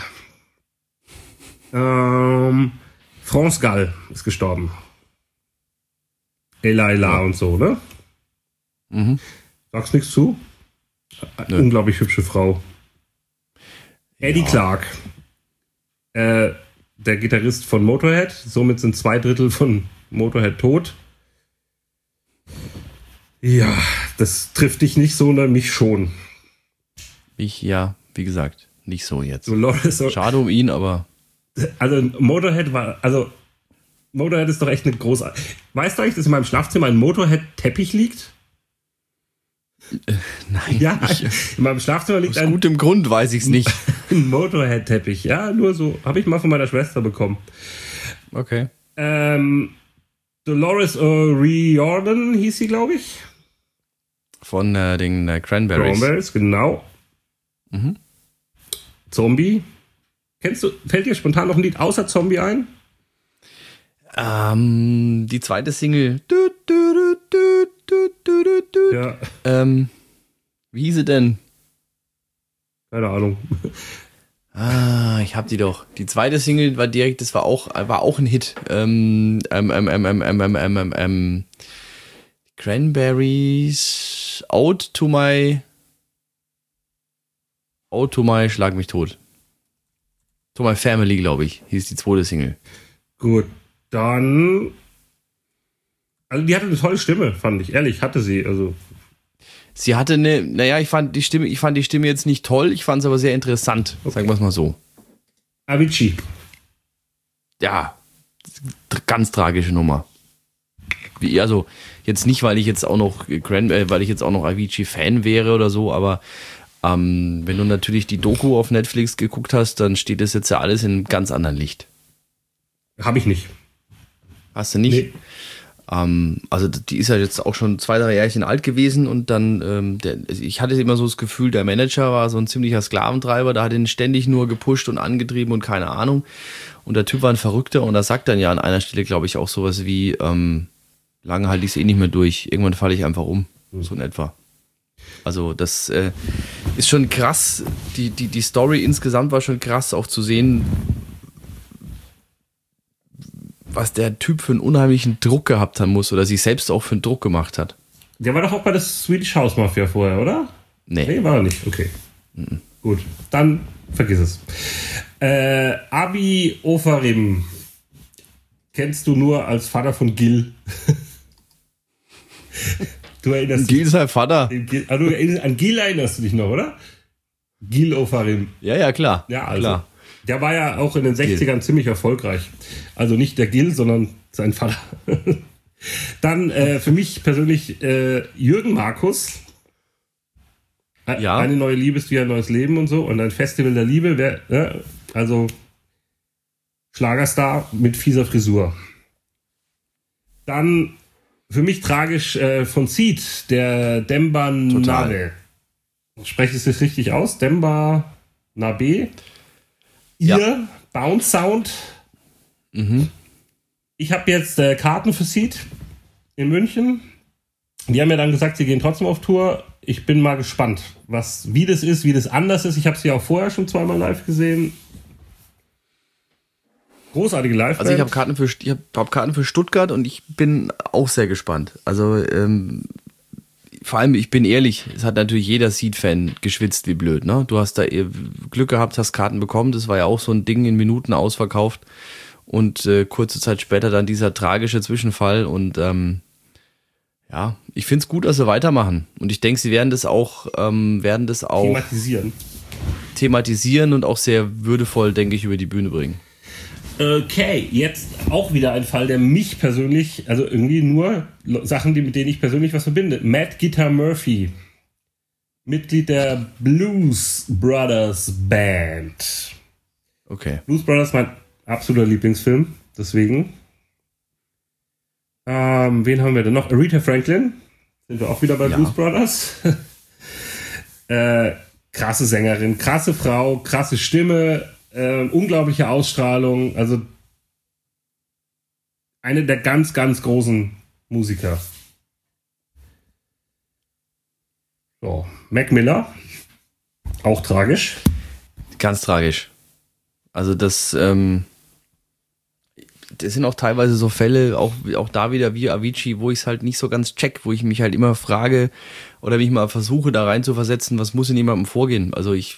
Ähm, France Gall ist gestorben. Ella Ella ja. und so, ne? Mhm. Sagst nichts zu? Nö. Unglaublich hübsche Frau. Eddie ja. Clark. Äh, der Gitarrist von Motorhead. Somit sind zwei Drittel von Motorhead tot. Ja, das trifft dich nicht so, sondern mich schon. Ich, ja, wie gesagt, nicht so jetzt. So, Leute, so schade um ihn, aber... Also Motorhead war, also Motorhead ist doch echt eine große. Weißt du eigentlich, dass in meinem Schlafzimmer ein Motorhead-Teppich liegt? Äh, nein. Ja, in meinem Schlafzimmer liegt Aus ein... gutem Grund weiß ich es nicht. Ein Motorhead-Teppich, ja, nur so. Habe ich mal von meiner Schwester bekommen. Okay. Ähm, Dolores O'Riordan hieß sie, glaube ich. Von äh, den äh, Cranberries. Cranberries, genau. Mhm. Zombie. Kennst du, fällt dir spontan noch ein Lied außer Zombie ein? Ähm, die zweite Single. Du, du, du, du, du, du, du, du. Ja. Ähm, wie hieß sie denn? Keine Ahnung. Ah, ich hab die doch. Die zweite Single war direkt, das war auch, war auch ein Hit. Ähm, ähm, ähm, ähm, ähm, ähm, ähm, ähm, ähm, Cranberries, Ode to my, Ode to my, Schlag mich tot. To my Family, glaube ich, hieß die zweite Single. Gut, dann... Also die hatte eine tolle Stimme, fand ich. Ehrlich, hatte sie. Also Sie hatte eine, naja, ich fand die Stimme, ich fand die Stimme jetzt nicht toll, ich fand es aber sehr interessant, okay. Sagen wir es mal so. Avicii. Ja, ganz tragische Nummer. Wie, also jetzt nicht, weil ich jetzt auch noch Grand, äh, weil ich jetzt auch noch Avicii-Fan wäre oder so, aber ähm, wenn du natürlich die Doku auf Netflix geguckt hast, dann steht das jetzt ja alles in einem ganz anderen Licht. Habe ich nicht. Hast du nicht? Nee. Ähm, also die ist ja jetzt auch schon zwei, drei Jährchen alt gewesen und dann, ähm, der, ich hatte immer so das Gefühl, der Manager war so ein ziemlicher Sklaventreiber, da hat ihn ständig nur gepusht und angetrieben und keine Ahnung. Und der Typ war ein Verrückter und er sagt dann ja an einer Stelle, glaube ich, auch sowas wie, ähm, lange halte ich es eh nicht mehr durch, irgendwann falle ich einfach um, so in etwa. Also das äh, ist schon krass, die, die, die Story insgesamt war schon krass, auch zu sehen, was der Typ für einen unheimlichen Druck gehabt haben muss oder sich selbst auch für einen Druck gemacht hat. Der war doch auch bei der Swedish House Mafia vorher, oder? Nee. Nee, war er nicht. Okay. Mhm. Gut, dann vergiss es. Äh, Abi Ofarim kennst du nur als Vater von Gil. Du erinnerst Gil ist sein Vater. Gil, also an Gil erinnerst du dich noch, oder? Gil Ofarim. Ja, ja, klar. Ja, also. Klar. Der war ja auch in den sechzigern Gil. Ziemlich erfolgreich. Also nicht der Gil, sondern sein Vater. Dann äh, für mich persönlich äh, Jürgen Markus. Ja. Eine neue Liebe ist wie ein neues Leben und so. Und ein Festival der Liebe. Wer, äh, also Schlagerstar mit fieser Frisur. Dann für mich tragisch äh, von Seed, der Demba Nabe. Spreche ich das richtig aus? Demba Nabe. Ihr ja. Bounce Sound. Mhm. Ich habe jetzt äh, Karten für Seed in München. Die haben mir dann gesagt, sie gehen trotzdem auf Tour. Ich bin mal gespannt, was, wie das ist, wie das anders ist. Ich habe sie auch vorher schon zweimal live gesehen. Großartige Live. Also ich habe Karten für ich hab Karten für Stuttgart und ich bin auch sehr gespannt. Also ähm, vor allem, ich bin ehrlich, es hat natürlich jeder Seed-Fan geschwitzt wie blöd, ne? Du hast da Glück gehabt, hast Karten bekommen, das war ja auch so ein Ding, in Minuten ausverkauft und äh, kurze Zeit später dann dieser tragische Zwischenfall und ähm, ja, ich finde es gut, dass sie weitermachen und ich denke, sie werden das auch, ähm, werden das auch thematisieren. thematisieren und auch sehr würdevoll, denke ich, über die Bühne bringen. Okay, jetzt auch wieder ein Fall, der mich persönlich, also irgendwie nur Sachen, die, mit denen ich persönlich was verbinde. Matt Guitar Murphy, Mitglied der Blues Brothers Band. Okay. Blues Brothers, mein absoluter Lieblingsfilm, deswegen. Ähm, wen haben wir denn noch? Aretha Franklin, sind wir auch wieder bei ja. Blues Brothers. äh, krasse Sängerin, krasse Frau, krasse Stimme, Äh, unglaubliche Ausstrahlung, also eine der ganz, ganz großen Musiker. So, Mac Miller, auch tragisch. Ganz tragisch. Also das, ähm, das sind auch teilweise so Fälle, auch, auch da wieder wie Avicii, wo ich es halt nicht so ganz check, wo ich mich halt immer frage oder mich mal versuche da rein zu versetzen, was muss in jemandem vorgehen. Also ich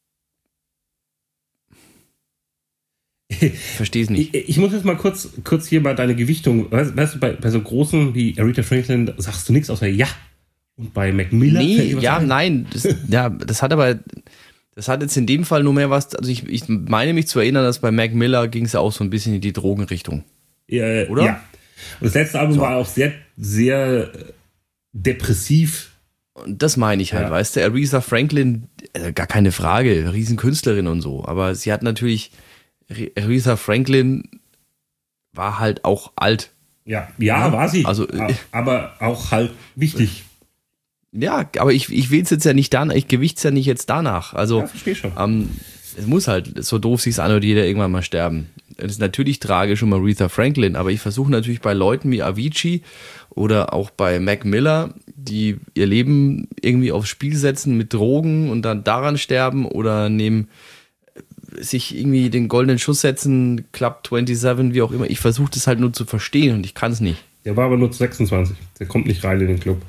verstehe es nicht. Ich, ich muss jetzt mal kurz, kurz hier mal deine Gewichtung, weißt, weißt du, bei, bei so großen wie Aretha Franklin sagst du nichts außer ja. Und bei Mac Miller? Nee, ja, ein? nein. Das, ja, das hat aber, Das hat jetzt in dem Fall nur mehr was, also ich, ich meine mich zu erinnern, dass bei Mac Miller ging es ja auch so ein bisschen in die Drogenrichtung. Ja, oder? Ja. Und das letzte Album so. war auch sehr, sehr depressiv. Und das meine ich halt, ja. weißt du, Aretha Franklin, äh, gar keine Frage, Riesenkünstlerin und so, aber sie hat natürlich, Aretha Franklin war halt auch alt. Ja, ja, ja, war sie, also, aber auch halt wichtig. Ja, aber ich, ich will es jetzt ja nicht danach, ich gewichte es ja nicht jetzt danach. Also, ja, verstehe schon. Ähm, es muss halt, so doof sich's an, oder jeder irgendwann mal sterben. Das ist natürlich tragisch um Aretha Franklin, aber ich versuche natürlich bei Leuten wie Avicii oder auch bei Mac Miller, die ihr Leben irgendwie aufs Spiel setzen mit Drogen und dann daran sterben oder nehmen, sich irgendwie den goldenen Schuss setzen, Club siebenundzwanzig, wie auch immer. Ich versuche das halt nur zu verstehen und ich kann es nicht. Der war aber nur sechsundzwanzig. Der kommt nicht rein in den Club.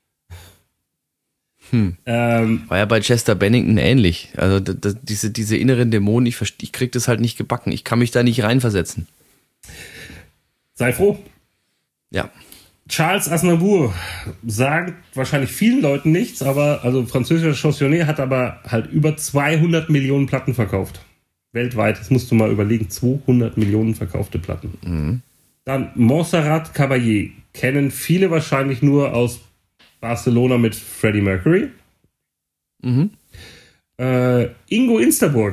Hm. Ähm, War ja bei Chester Bennington ähnlich. Also d- d- diese, diese inneren Dämonen, ich, verste- ich krieg das halt nicht gebacken. Ich kann mich da nicht reinversetzen. Sei froh. Ja. Charles Aznavour sagt wahrscheinlich vielen Leuten nichts, aber also französischer Chansonnier hat aber halt über zweihundert Millionen Platten verkauft. Weltweit. Das musst du mal überlegen. zweihundert Millionen verkaufte Platten. Mhm. Dann Montserrat Caballé. Kennen viele wahrscheinlich nur aus Barcelona mit Freddie Mercury. Mhm. Äh, Ingo Insterburg.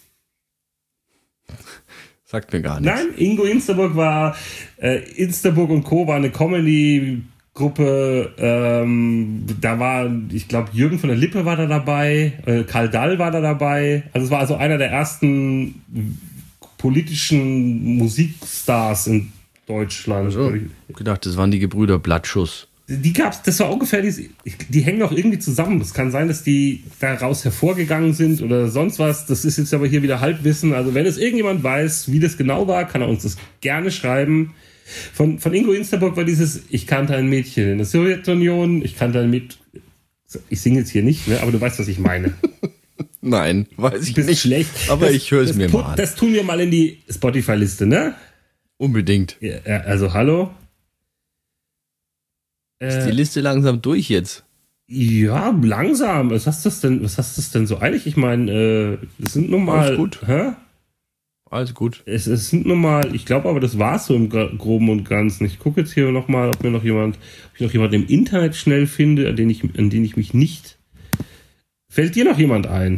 Sagt mir gar nichts. Nein, Ingo Insterburg war äh, Insterburg und Co. war eine Comedy-Gruppe. Ähm, da war, ich glaube, Jürgen von der Lippe war da dabei, äh, Karl Dall war da dabei. Also es war also einer der ersten politischen Musikstars in Deutschland. Also, ich hab gedacht, das waren die Gebrüder Blattschuss. Die gab's, das war ungefähr, die, die hängen auch irgendwie zusammen. Es kann sein, dass die daraus hervorgegangen sind oder sonst was. Das ist jetzt aber hier wieder Halbwissen. Also wenn es irgendjemand weiß, wie das genau war, kann er uns das gerne schreiben. Von, von Ingo Insterburg war dieses, ich kannte ein Mädchen in der Sowjetunion, ich kannte ein Mädchen, ich singe jetzt hier nicht, ne, aber du weißt, was ich meine. Nein, weiß ich bist nicht. Schlecht. Aber das, ich höre es mir tut, mal an. Das tun wir mal in die Spotify-Liste, ne? Unbedingt. Ja, also hallo. Ist die Liste langsam durch jetzt? Ja, langsam. Was hast du denn, was hast du denn so eilig? Ich meine, äh, es sind nun mal. Alles gut. Hä? Alles gut. Es, es sind nun mal, ich glaube aber, das war's so im Groben und Ganzen. Ich gucke jetzt hier nochmal, ob mir noch jemand, ob ich noch jemanden im Internet schnell finde, an den ich, an den ich mich nicht. Fällt dir noch jemand ein?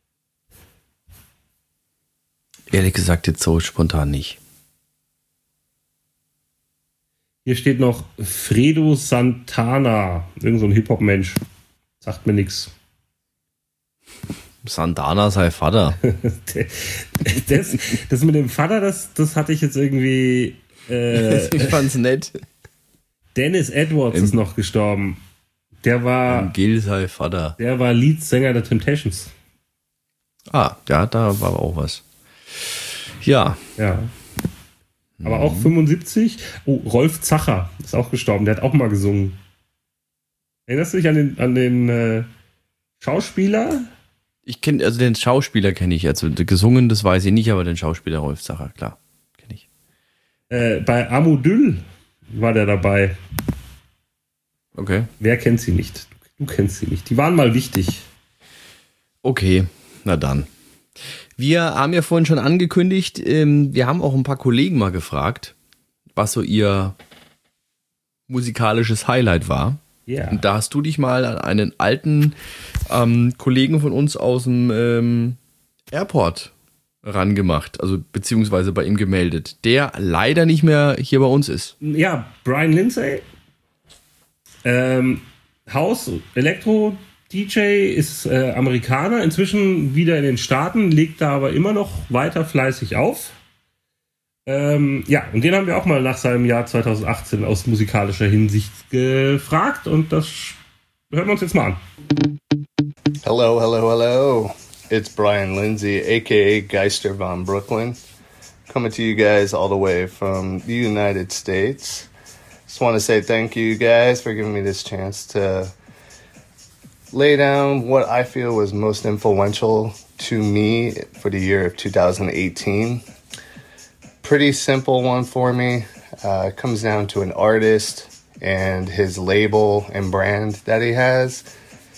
Ehrlich gesagt, jetzt so spontan nicht. Hier steht noch Fredo Santana. Irgend so ein Hip-Hop-Mensch. Sagt mir nix. Santana sei Vater. das, das mit dem Vater, das, das hatte ich jetzt irgendwie... Äh, ich fand's nett. Dennis Edwards Im, ist noch gestorben. Der war... Gil sei Vater. Der war Leadsänger der Temptations. Ah, ja, da war auch was. Ja. Ja. Aber auch fünfundsiebzig. Oh, Rolf Zacher ist auch gestorben. Der hat auch mal gesungen. Erinnerst du dich an den, an den äh, Schauspieler? Ich kenne, also den Schauspieler kenne ich. Also gesungen, das weiß ich nicht, aber den Schauspieler Rolf Zacher, klar, kenne ich. Äh, bei Amodyl war der dabei. Okay. Wer kennt sie nicht? Du kennst sie nicht. Die waren mal wichtig. Okay, na dann. Wir haben ja vorhin schon angekündigt, ähm, wir haben auch ein paar Kollegen mal gefragt, was so ihr musikalisches Highlight war. Yeah. Und da hast du dich mal an einen alten ähm, Kollegen von uns aus dem ähm, Airport rangemacht, also beziehungsweise bei ihm gemeldet, der leider nicht mehr hier bei uns ist. Ja, Brian Lindsay, ähm, Haus, Elektro, D J, ist äh, Amerikaner, inzwischen wieder in den Staaten, legt da aber immer noch weiter fleißig auf. Ähm, ja, und den haben wir auch mal nach seinem Jahr zweitausendachtzehn aus musikalischer Hinsicht gefragt und das hören wir uns jetzt mal an. Hello, hello, hello. It's Brian Lindsay, aka Geister von Brooklyn, coming to you guys all the way from the United States. Just want to say thank you guys for giving me this chance to lay down what I feel was most influential to me for the year of two thousand eighteen. Pretty simple one for me. Uh, it comes down to an artist and his label and brand that he has.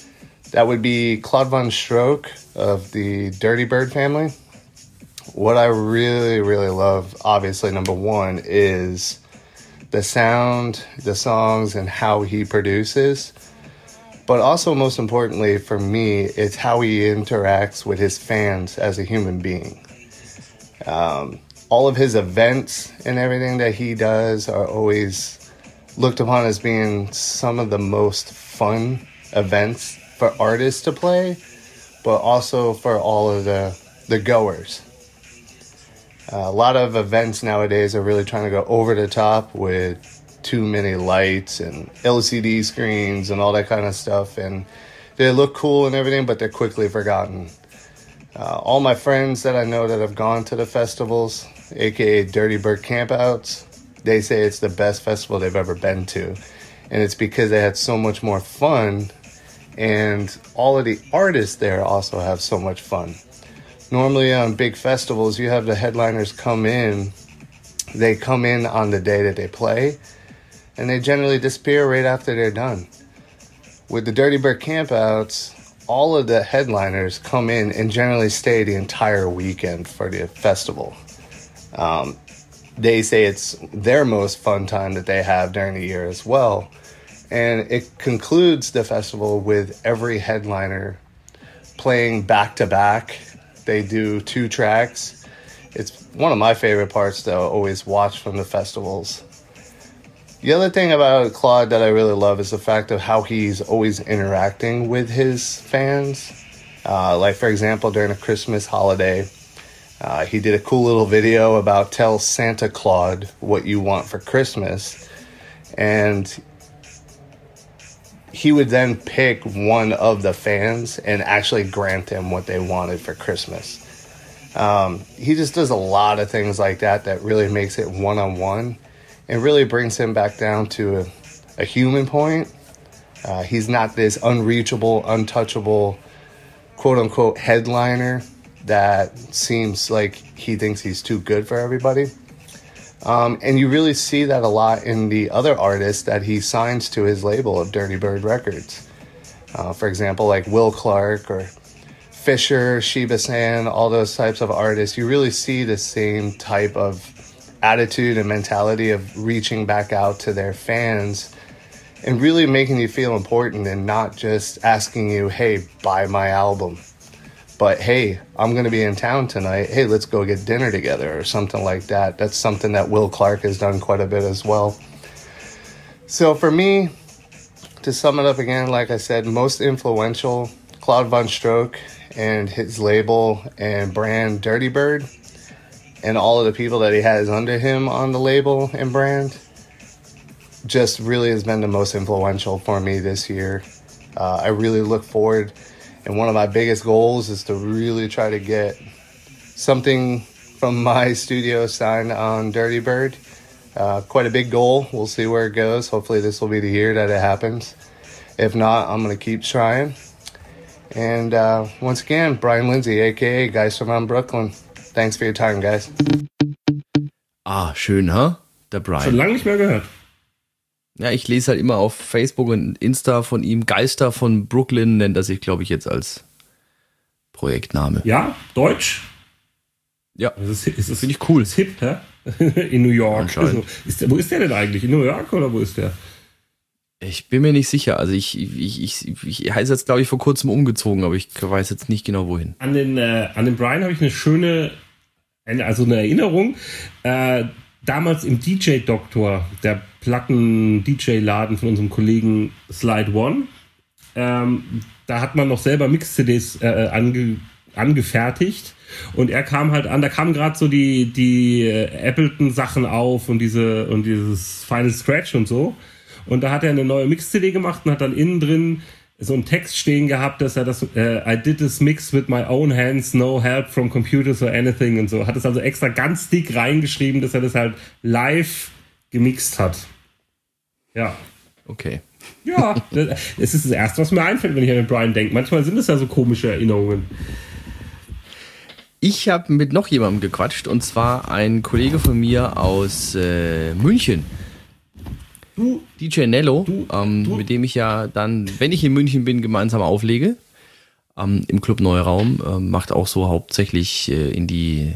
That would be Claude Von Stroke of the Dirty Bird family. What I really, really love, obviously, number one, is the sound, the songs, and how he produces. But also, most importantly, for me, it's how he interacts with his fans as a human being. Um, all of his events and everything that he does are always looked upon as being some of the most fun events for artists to play, but also for all of the, the goers. Uh, a lot of events nowadays are really trying to go over the top with too many lights and L C D screens and all that kind of stuff. And they look cool and everything, but they're quickly forgotten. Uh, all my friends that I know that have gone to the festivals, aka Dirty Bird Campouts, they say it's the best festival they've ever been to. And it's because they had so much more fun, and all of the artists there also have so much fun. Normally on big festivals, you have the headliners come in, they come in on the day that they play, and they generally disappear right after they're done. With the Dirty Bird Campouts, all of the headliners come in and generally stay the entire weekend for the festival. Um, they say it's their most fun time that they have during the year as well. And it concludes the festival with every headliner playing back-to-back. They do two tracks. It's one of my favorite parts to always watch from the festivals. The other thing about Claude that I really love is the fact of how he's always interacting with his fans. Uh, like, for example, during a Christmas holiday, uh, he did a cool little video about tell Santa Claude what you want for Christmas. And he would then pick one of the fans and actually grant them what they wanted for Christmas. Um, he just does a lot of things like that that really makes it one-on-one and really brings him back down to a, a human point. Uh, he's not this unreachable, untouchable, quote-unquote headliner that seems like he thinks he's too good for everybody. Um, and you really see that a lot in the other artists that he signs to his label of Dirty Bird Records. Uh, for example, like Will Clark or Fisher, Sheba San, all those types of artists. You really see the same type of attitude and mentality of reaching back out to their fans and really making you feel important and not just asking you, hey, buy my album. But, hey, I'm going to be in town tonight. Hey, let's go get dinner together or something like that. That's something that Will Clark has done quite a bit as well. So for me, to sum it up again, like I said, most influential, Claude Von Stroke and his label and brand Dirty Bird, and all of the people that he has under him on the label and brand, just really has been the most influential for me this year. Uh, I really look forward. And one of my biggest goals is to really try to get something from my studio signed on Dirty Bird. Uh, quite a big goal. We'll see where it goes. Hopefully this will be the year that it happens. If not, I'm going to keep trying. And uh, once again, Brian Lindsay, a k a. Geister von Brooklyn. Thanks for your time, guys. Ah, schön, ha? Huh? Der Brian. Schon lange nicht mehr gehört. Ja, ich lese halt immer auf Facebook und Insta von ihm. Geister von Brooklyn nennt er sich, glaube ich, jetzt als Projektname. Ja, Deutsch. Ja, das ist, ist, finde ich cool. Ist hip, hä? In New York. Also, ist der, wo ist der denn eigentlich? In New York oder wo ist der? Ich bin mir nicht sicher. Also ich, ich, ich, ich heiße jetzt, glaube ich, vor kurzem umgezogen, aber ich weiß jetzt nicht genau wohin. An den, äh, an den Brian habe ich eine schöne, also eine Erinnerung. Äh, damals im D J-Doktor, der Platten-D J-Laden von unserem Kollegen Slide One, ähm, da hat man noch selber Mix-C Ds äh, ange, angefertigt. Und er kam halt an, da kamen gerade so die, die äh, Ableton-Sachen auf und diese und dieses Final Scratch und so. Und da hat er eine neue Mix-C D gemacht und hat dann innen drin so einen Text stehen gehabt, dass er das äh, I did this mix with my own hands, no help from computers or anything und so. Hat es also extra ganz dick reingeschrieben, dass er das halt live gemixt hat. Ja. Okay. Ja, es ist das Erste, was mir einfällt, wenn ich an den Brian denke. Manchmal sind es ja so komische Erinnerungen. Ich habe mit noch jemandem gequatscht, und zwar ein Kollege von mir aus äh, München. Du, D J Nello, du, ähm, du. mit dem ich ja dann, wenn ich in München bin, gemeinsam auflege, ähm, im Club Neuraum, äh, macht auch so hauptsächlich äh, in die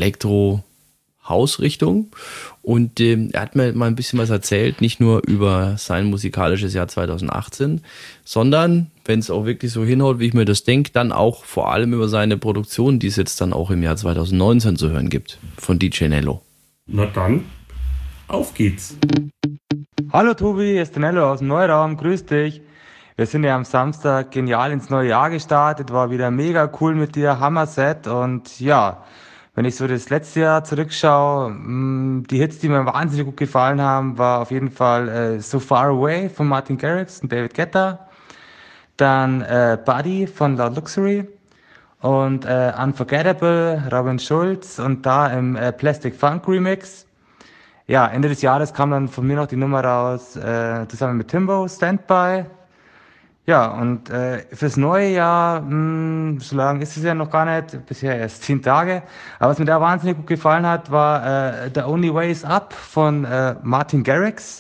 Elektro-Haus-Richtung. Und äh, er hat mir mal ein bisschen was erzählt, nicht nur über sein musikalisches Jahr zweitausendachtzehn, sondern, wenn es auch wirklich so hinhaut, wie ich mir das denke, dann auch vor allem über seine Produktion, die es jetzt dann auch im Jahr zweitausendneunzehn zu hören gibt, von D J Nello. Na dann, auf geht's. Hallo Tobi, hier ist der Nello aus dem Neuraum, grüß dich. Wir sind ja am Samstag genial ins neue Jahr gestartet, war wieder mega cool mit dir, Hammer-Set und ja, wenn ich so das letzte Jahr zurückschaue, mh, die Hits, die mir wahnsinnig gut gefallen haben, war auf jeden Fall äh, So Far Away von Martin Garrix und David Guetta, dann äh, Buddy von Loud Luxury und äh, Unforgettable, Robin Schulz und da im äh, Plastic Funk Remix. Ja, Ende des Jahres kam dann von mir noch die Nummer raus, äh, zusammen mit Timbo, Standby. Ja, und äh, fürs neue Jahr, mh, so lange ist es ja noch gar nicht, bisher erst zehn Tage. Aber was mir da wahnsinnig gut gefallen hat, war äh, The Only Way Is Up von äh, Martin Garrix.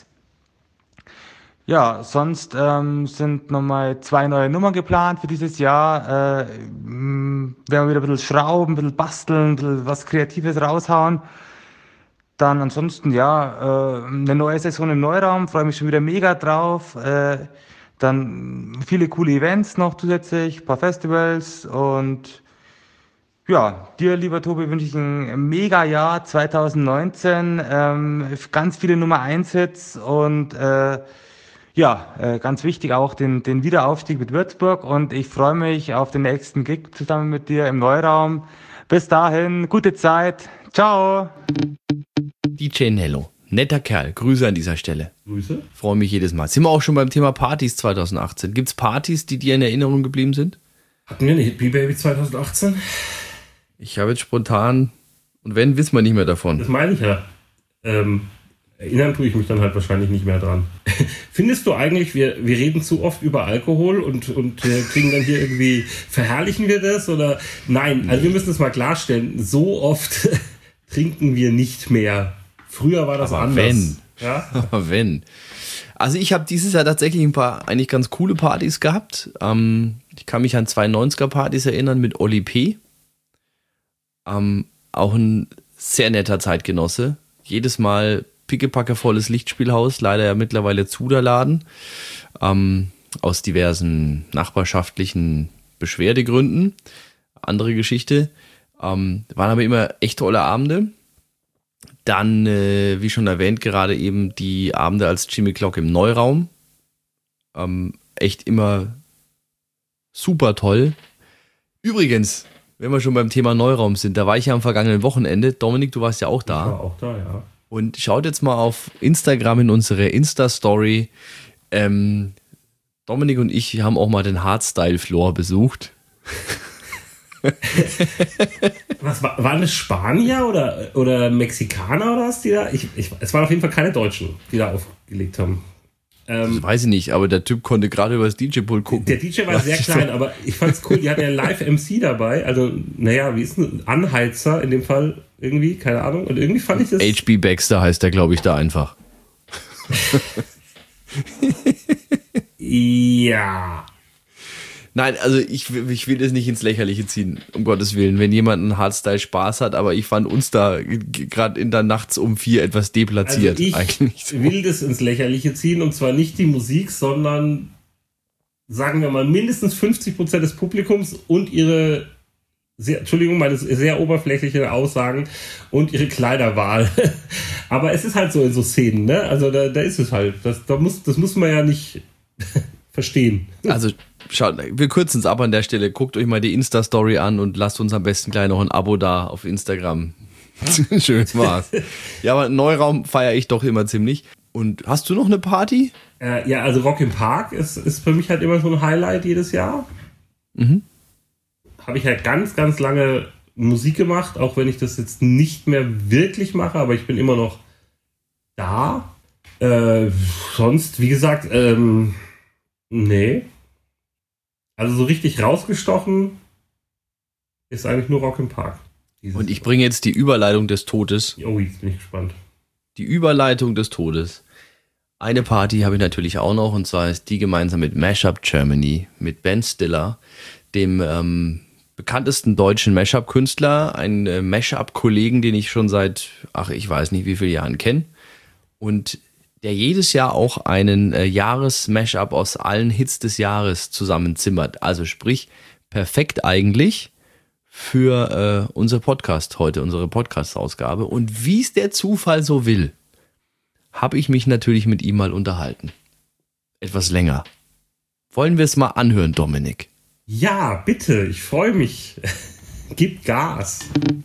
Ja, sonst ähm, sind nochmal zwei neue Nummern geplant für dieses Jahr. Äh, mh, werden wir wieder ein bisschen schrauben, ein bisschen basteln, ein bisschen was Kreatives raushauen. Dann ansonsten, ja, äh, eine neue Saison im Neuraum, freue mich schon wieder mega drauf. Äh, dann viele coole Events noch zusätzlich, ein paar Festivals und ja, dir, lieber Tobi, wünsche ich ein mega Jahr zwanzig neunzehn, ähm, ganz viele Nummer eins Hits und äh, ja, äh, ganz wichtig auch den, den Wiederaufstieg mit Würzburg und ich freue mich auf den nächsten Gig zusammen mit dir im Neuraum. Bis dahin, gute Zeit, ciao! D J Nello, netter Kerl, Grüße an dieser Stelle. Grüße. Freue mich jedes Mal. Sind wir auch schon beim Thema Partys zwanzig achtzehn? Gibt es Partys, die dir in Erinnerung geblieben sind? Hatten wir eine Hit Me Baby zwanzig achtzehn? Ich habe jetzt spontan, und wenn, wissen wir nicht mehr davon. Das meine ich ja. Ähm, erinnern tue ich mich dann halt wahrscheinlich nicht mehr dran. Findest du eigentlich, wir, wir reden zu oft über Alkohol und, und äh, kriegen dann hier irgendwie, verherrlichen wir das oder? Nein, also wir müssen es mal klarstellen, so oft trinken wir nicht mehr. Früher war das Aber anders. wenn. Ja? Aber wenn. Also ich habe dieses Jahr tatsächlich ein paar eigentlich ganz coole Partys gehabt. Ähm, ich kann mich an zwei neunziger-Partys erinnern mit Oli P. Ähm, auch ein sehr netter Zeitgenosse. Jedes Mal pickepackevolles Lichtspielhaus, leider ja mittlerweile zu der Laden. Ähm, aus diversen nachbarschaftlichen Beschwerdegründen. Andere Geschichte. Ähm, waren aber immer echt tolle Abende. Dann, äh, wie schon erwähnt, gerade eben die Abende als Jimmy Clock im Neuraum. Ähm, echt immer super toll. Übrigens, wenn wir schon beim Thema Neuraum sind, da war ich ja am vergangenen Wochenende. Dominik, du warst ja auch da. Ich war auch da, ja. Und schaut jetzt mal auf Instagram in unsere Insta-Story. Ähm, Dominik und ich haben auch mal den Hardstyle-Floor besucht. Was war, waren das Spanier oder, oder Mexikaner oder was die da? Ich, ich, es waren auf jeden Fall keine Deutschen, die da aufgelegt haben. Ähm, Das weiß ich nicht, aber der Typ konnte gerade über das D J-Pult gucken. der D J war sehr klein, aber ich fand's cool, die hatten ja Live-M C dabei. Also, naja, wie ist ein Anheizer in dem Fall irgendwie? Keine Ahnung. Und irgendwie fand ich das... H B Baxter heißt der, glaube ich, da einfach. Ja... Nein, also ich, ich will das nicht ins Lächerliche ziehen, um Gottes Willen, wenn jemand einen Hardstyle Spaß hat, aber ich fand uns da gerade in der Nachts um vier etwas deplatziert. Also ich eigentlich. will das ins Lächerliche ziehen und zwar nicht die Musik, sondern sagen wir mal mindestens fünfzig Prozent des Publikums und ihre, sehr, Entschuldigung, meine sehr oberflächliche Aussagen und ihre Kleiderwahl. Aber es ist halt so in so Szenen, ne? Also da, da ist es halt. Das, da muss, das muss man ja nicht verstehen. Also schaut, wir kürzen es ab an der Stelle. Guckt euch mal die Insta-Story an und lasst uns am besten gleich noch ein Abo da auf Instagram. Schön war's. Ja, aber Neuraum feiere ich doch immer ziemlich. Und hast du noch eine Party? Äh, ja, also Rock im Park ist, ist für mich halt immer so ein Highlight jedes Jahr. Mhm. Habe ich halt ganz, ganz lange Musik gemacht, auch wenn ich das jetzt nicht mehr wirklich mache, aber ich bin immer noch da. Äh, sonst, wie gesagt, ähm, nee. Also so richtig rausgestochen ist eigentlich nur Rock im Park. Und ich bringe jetzt die Überleitung des Todes. Oh, jetzt bin ich gespannt. Die Überleitung des Todes. Eine Party habe ich natürlich auch noch, und zwar ist die gemeinsam mit Mashup Germany, mit Ben Stiller, dem ähm, bekanntesten deutschen Mashup-Künstler, einen äh, Mashup-Kollegen, den ich schon seit, ach, ich weiß nicht wie viele Jahren kenne, und der jedes Jahr auch einen äh, Jahres-Mashup aus allen Hits des Jahres zusammenzimmert. Also sprich, perfekt eigentlich für äh, unser Podcast heute, unsere Podcast-Ausgabe. Und wie es der Zufall so will, habe ich mich natürlich mit ihm mal unterhalten. Etwas länger. Wollen wir es mal anhören, Dominik? Ja, bitte, ich freue mich. Gib Gas.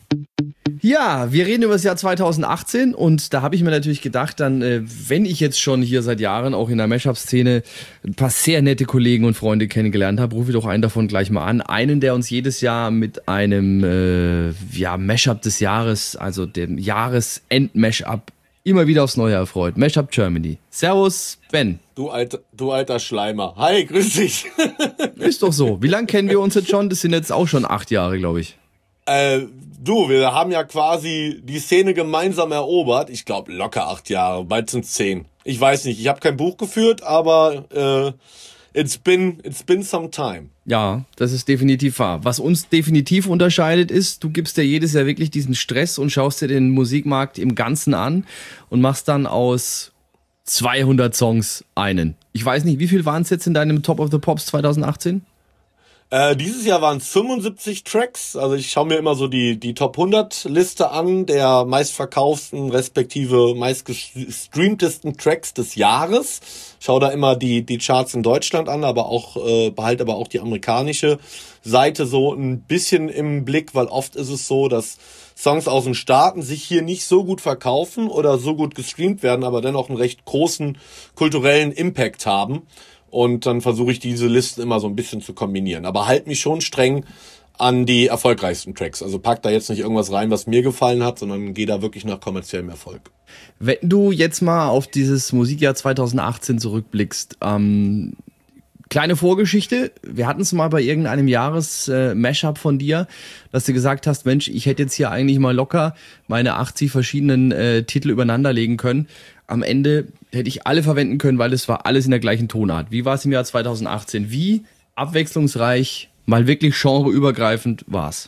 Ja, wir reden über das Jahr zweitausendachtzehn und da habe ich mir natürlich gedacht, dann, äh, wenn ich jetzt schon hier seit Jahren auch in der Mashup-Szene ein paar sehr nette Kollegen und Freunde kennengelernt habe, rufe ich doch einen davon gleich mal an. Einen, der uns jedes Jahr mit einem äh, ja, Mashup des Jahres, also dem Jahresend-Mashup, immer wieder aufs Neue erfreut. Mashup Germany. Servus, Ben. Du alter, du alter Schleimer. Hi, grüß dich. Ist doch so. Wie lange kennen wir uns jetzt schon? Das sind jetzt auch schon acht Jahre, glaube ich. Äh, du, wir haben ja quasi die Szene gemeinsam erobert. Ich glaube locker acht Jahre, bald sind zehn. Ich weiß nicht, ich habe kein Buch geführt, aber äh, it's been, it's been some time. Ja, das ist definitiv wahr. Was uns definitiv unterscheidet ist, du gibst dir jedes Jahr wirklich diesen Stress und schaust dir den Musikmarkt im Ganzen an und machst dann aus zweihundert Songs einen. Ich weiß nicht, wie viel waren es jetzt in deinem Top of the Pops zweitausendachtzehn? Äh, dieses Jahr waren es fünfundsiebzig Tracks. Also ich schaue mir immer so die die Top hundert Liste an der meistverkauften respektive meistgestreamtesten Tracks des Jahres. Schau da immer die die Charts in Deutschland an, aber auch äh, behalte aber auch die amerikanische Seite so ein bisschen im Blick, weil oft ist es so, dass Songs aus den Staaten sich hier nicht so gut verkaufen oder so gut gestreamt werden, aber dennoch einen recht großen kulturellen Impact haben. Und dann versuche ich diese Listen immer so ein bisschen zu kombinieren. Aber halt mich schon streng an die erfolgreichsten Tracks. Also pack da jetzt nicht irgendwas rein, was mir gefallen hat, sondern geh da wirklich nach kommerziellem Erfolg. Wenn du jetzt mal auf dieses Musikjahr zweitausendachtzehn zurückblickst, ähm, kleine Vorgeschichte. Wir hatten es mal bei irgendeinem Jahres-Mashup äh, von dir, dass du gesagt hast, Mensch, ich hätte jetzt hier eigentlich mal locker meine achtzig verschiedenen äh, Titel übereinander legen können. Am Ende hätte ich alle verwenden können, weil es war alles in der gleichen Tonart. Wie war es im Jahr zweitausendachtzehn? Wie abwechslungsreich, mal wirklich genreübergreifend war es?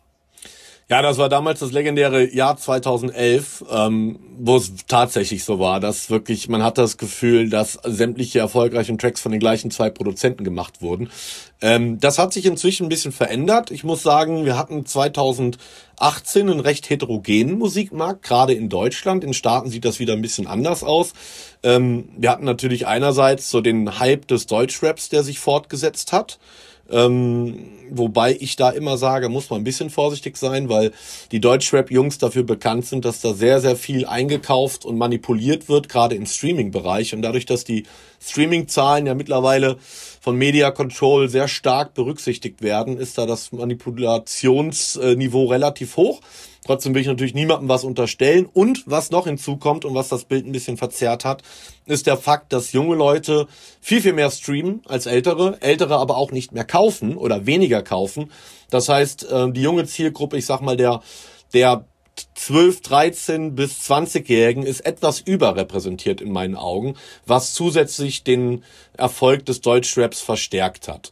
Ja, das war damals das legendäre Jahr zweitausendelf, ähm, wo es tatsächlich so war, dass wirklich, man hat das Gefühl, dass sämtliche erfolgreichen Tracks von den gleichen zwei Produzenten gemacht wurden. Ähm, das hat sich inzwischen ein bisschen verändert. Ich muss sagen, wir hatten zweitausendachtzehn einen recht heterogenen Musikmarkt, gerade in Deutschland. In Staaten sieht das wieder ein bisschen anders aus. Ähm, wir hatten natürlich einerseits so den Hype des Deutschraps, der sich fortgesetzt hat. Ähm, wobei ich da immer sage, muss man ein bisschen vorsichtig sein, weil die Deutschrap-Jungs dafür bekannt sind, dass da sehr, sehr viel eingekauft und manipuliert wird, gerade im Streaming-Bereich. Und dadurch, dass die Streaming-Zahlen ja mittlerweile von Media Control sehr stark berücksichtigt werden, ist da das Manipulationsniveau relativ hoch. Trotzdem will ich natürlich niemandem was unterstellen. Und was noch hinzukommt und was das Bild ein bisschen verzerrt hat, ist der Fakt, dass junge Leute viel, viel mehr streamen als ältere. Ältere aber auch nicht mehr kaufen oder weniger kaufen. Das heißt, die junge Zielgruppe, ich sag mal, der, der zwölf, dreizehn bis zwanzigjährigen ist etwas überrepräsentiert in meinen Augen, was zusätzlich den Erfolg des Deutschraps verstärkt hat.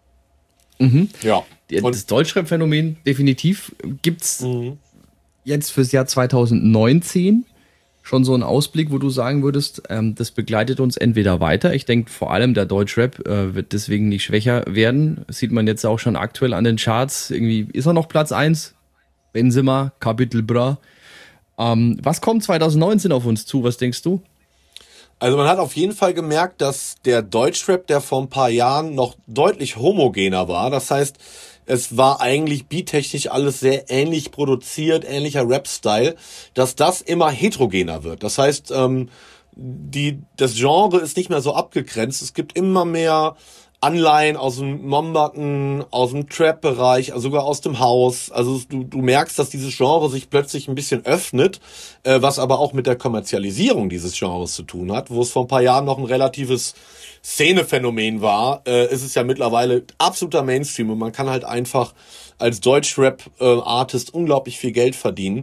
Mhm. Ja. Das Deutschrap-Phänomen definitiv. Gibt's mhm. jetzt fürs Jahr zweitausendneunzehn schon so einen Ausblick, wo du sagen würdest, ähm, das begleitet uns entweder weiter. Ich denke, vor allem der Deutschrap äh, wird deswegen nicht schwächer werden. Das sieht man jetzt auch schon aktuell an den Charts. Irgendwie ist er noch Platz eins. Benzema, Kapitel Bra. Ähm, was kommt zweitausendneunzehn auf uns zu? Was denkst du? Also man hat auf jeden Fall gemerkt, dass der Deutschrap, der vor ein paar Jahren noch deutlich homogener war, das heißt, es war eigentlich beattechnisch alles sehr ähnlich produziert, ähnlicher Rap-Style, dass das immer heterogener wird. Das heißt, ähm, die, das Genre ist nicht mehr so abgegrenzt. Es gibt immer mehr Anleihen aus dem Mombaten, aus dem Trap-Bereich, also sogar aus dem Haus. Also du, du merkst, dass dieses Genre sich plötzlich ein bisschen öffnet, äh, was aber auch mit der Kommerzialisierung dieses Genres zu tun hat, wo es vor ein paar Jahren noch ein relatives Szenephänomen war, äh, ist es ja mittlerweile absoluter Mainstream und man kann halt einfach als Deutschrap-Artist unglaublich viel Geld verdienen.